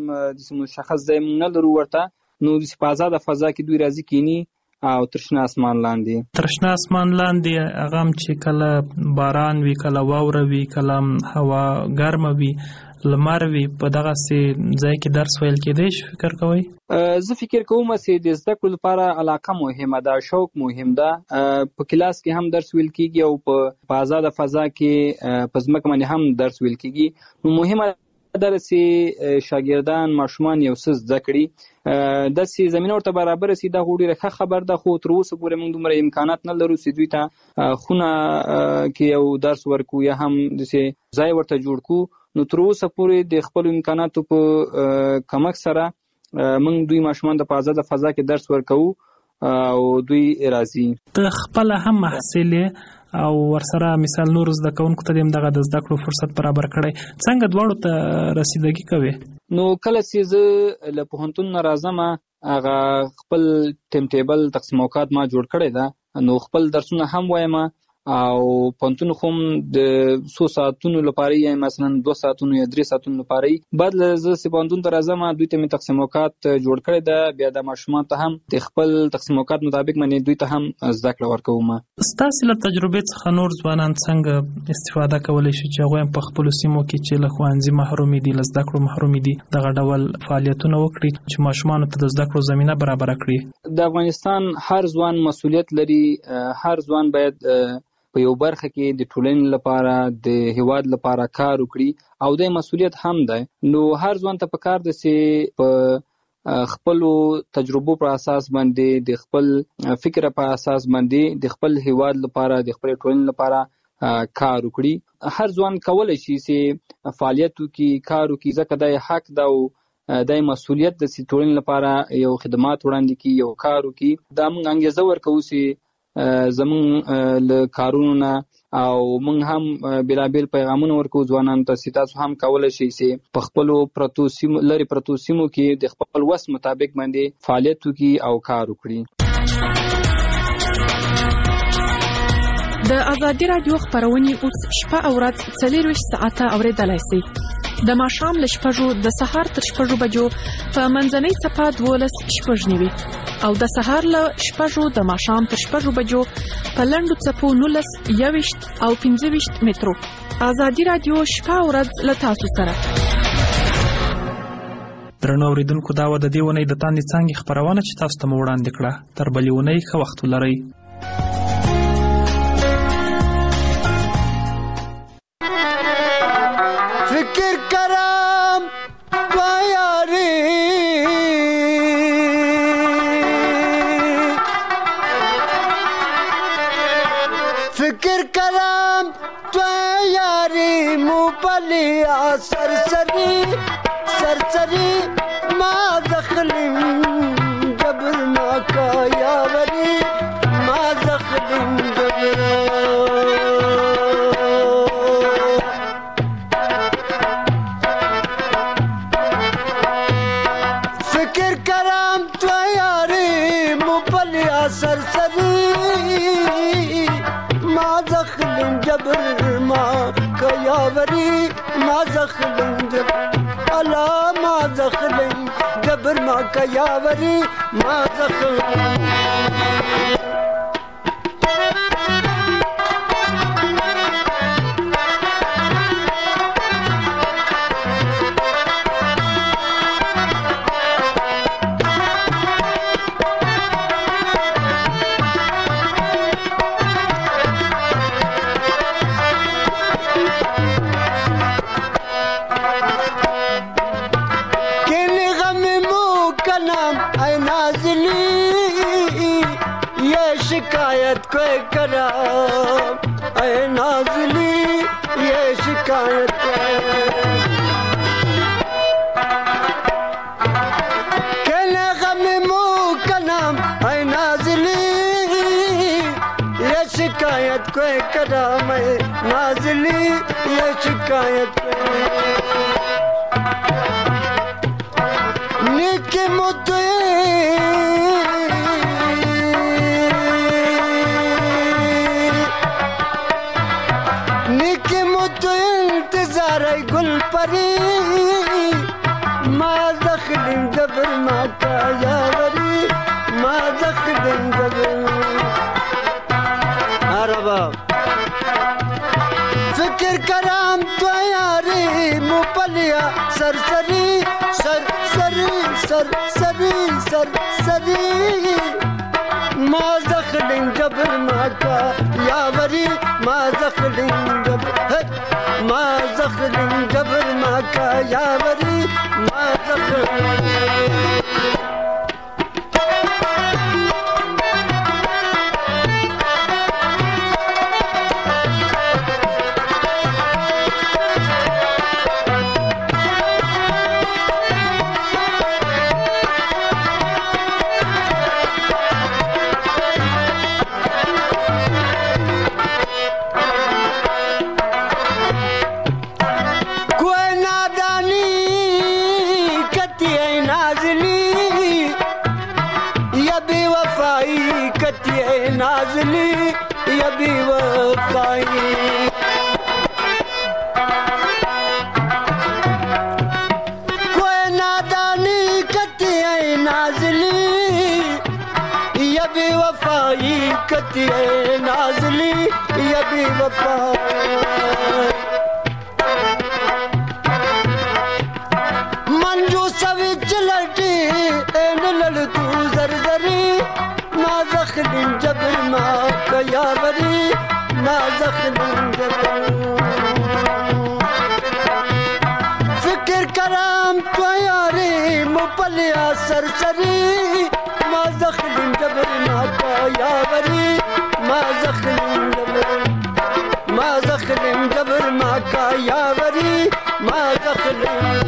د مشخص ځای نه لرو ورته نو د آزاد فضا کې دوی راځي کینی او ترشنا اسمان لاندې ترشنا اسمان لاندې هغه چې کله باران وی کله واوره وی کله هوا ګرمه وی لمر وي په دغه سي ځای کې درس ویل کېدای شي فکر کوئ؟ زه فکر کوم چې د زده کړو لپاره علاقه مهمه ده، شوق مهم ده. په کلاس کې هم درس ویل کیږي او په آزاد فضا کې په ځمکه باندې هم درس ویل کیږي. نو مهمه ده چې شاګردان ماشومان یو څه زده کړي، داسې زمینه ورته برابره سي. دا ډېره ښه خبر ده، خو تر اوسه پورې موږ دومره امکانات نه لرو چې دوی ته خونه کې یو درس ورکو یا هم داسې ځای ورته جوړ کړو. نو تر اوسه پورې د خپلو امکاناتو په کمک سره موږ دوی ماشومان د په آزاده فضا کې درس ورکوو او دوی راځي. ته خپله هم محصل او ورسره مثال نور زده کوونکو ته هم دغه د زده کړو فرصت برابر کړی، څنګه دواړو ته رسیدګي کوي؟ نو کله چې زه له پوهنتون نه راځم هغه خپل ټیم ټیبل تقسیم اوقات ما جوړ کړی ده، نو خپل درسونه هم وایم او پوهنتون خو د څو ساعتونو لپاره یا مثلا دوه ساعتونو یا درې ساعتونو لپاره بعد له زه چې پوهنتون ته راځم دوی ته مې تقسیم اوقات جوړ کړی ده. بیا د ماشومان ته هم د خپل تقسیم اوقات مطابق باندې دوی ته هم زده کړه ورکوم. ستاسو له تجربې څخه نور ځوانان څنګه استفاده کولی شي چې هغوی په خپلو سیمو کې چې له ښوونځي محرومې دي، له زده کړو محرومې دي، دغه ډول فعالیتونه وکړي چې ماشومانو ته د زده کړو زمینه برابره کړي؟ د افغانستان هر ځوان مسؤلیت لري، هر ځوان باید په یو برخه کې د ټولنې لپاره د هیواد لپاره کار وکړي او د مسؤلیت هم ده. نو هر ځوان ته پکار ده چې په خپل تجربو پر اساس باندې د خپل فکر په اساس باندې د خپل هیواد لپاره د خپل ټولنې لپاره کار وکړي. هر ځوان کولای شي چې فعالیت وکړي، کار وکړي، ځکه د حق ده او د مسؤلیت د ټولنې لپاره یو خدمات وړاندې کړي، یو کار وکړي. دا موږ انګیزه ورکوو چې زمون له کارونو نه او موږ هم بلابل پیغامونه ورکو ځوانانو ته چې تاسو هم کولای شئ چې په خپلو پرتو سیمو لري پرتو سیمو کې د خپل وس مطابق باندې فعالیت وکړي او کار وکړي. د ازادي رادیو خبرونه اوس شپه او ورځ څلور ساعته اوریدلای شئ. د ماښام له شپږو د سهار تر شپږو بجو په منځنۍ څپه دولس شپږ نیوي او د سهار له شپږو د ماښام تر شپږو بجو په لنډو څپو نولس یوویشت او پنځه ویشت مترو. ازادي رادیو شپه او ورځ له تاسو سره. درنو اوریدونکو، دا و د دې اونۍ د تاندې څانګې خپرونه چې تاسو ته مو وړاندې کړه. تر بلې اونۍ ښه وخت ولرئ. فکر کرم تو یاری فکر کرم تو یاری مو پلیا سرسری سرسری ما دخلم جبر ما کا یاوری ما دخلم جبر سرسری ما زخلم جبر ما کیاوری ما زخلم جبر الا ما زخلم جبر ما کیاوری ما زخلم शिकायत कोई करा ऐ नाज़ली ये शिकायत केले गम मुँह का नाम ऐ नाज़ली ये शिकायत कोई करा मैं नाज़ली ये शिकायत निके मुद्दे गुल परी मा दखलिम जबर मा का यावरी मा दखलिम जबर अरबा फिक्र कराम तो यारी मुपलिया सरसरी सरसरी सरसरी सरसरी ما زخلين جبر ماكا يا وري ما زخلين جبر ما زخلين جبر ماكا يا وري ما زخلين नाज़ली या बेवफाई कोई नादानी कती है नाज़ली या बेवफाई कती है नाज़ली या बेवफाई मंजू सविच लटी एन लड़ तू जरजरी ما زخلين جبل معك يا بري ما زخلين جبل فكر كرام طياري مبليا سرسري ما زخلين جبل معك يا بري ما زخلين جبل ما زخلين جبل معك يا بري ما زخلين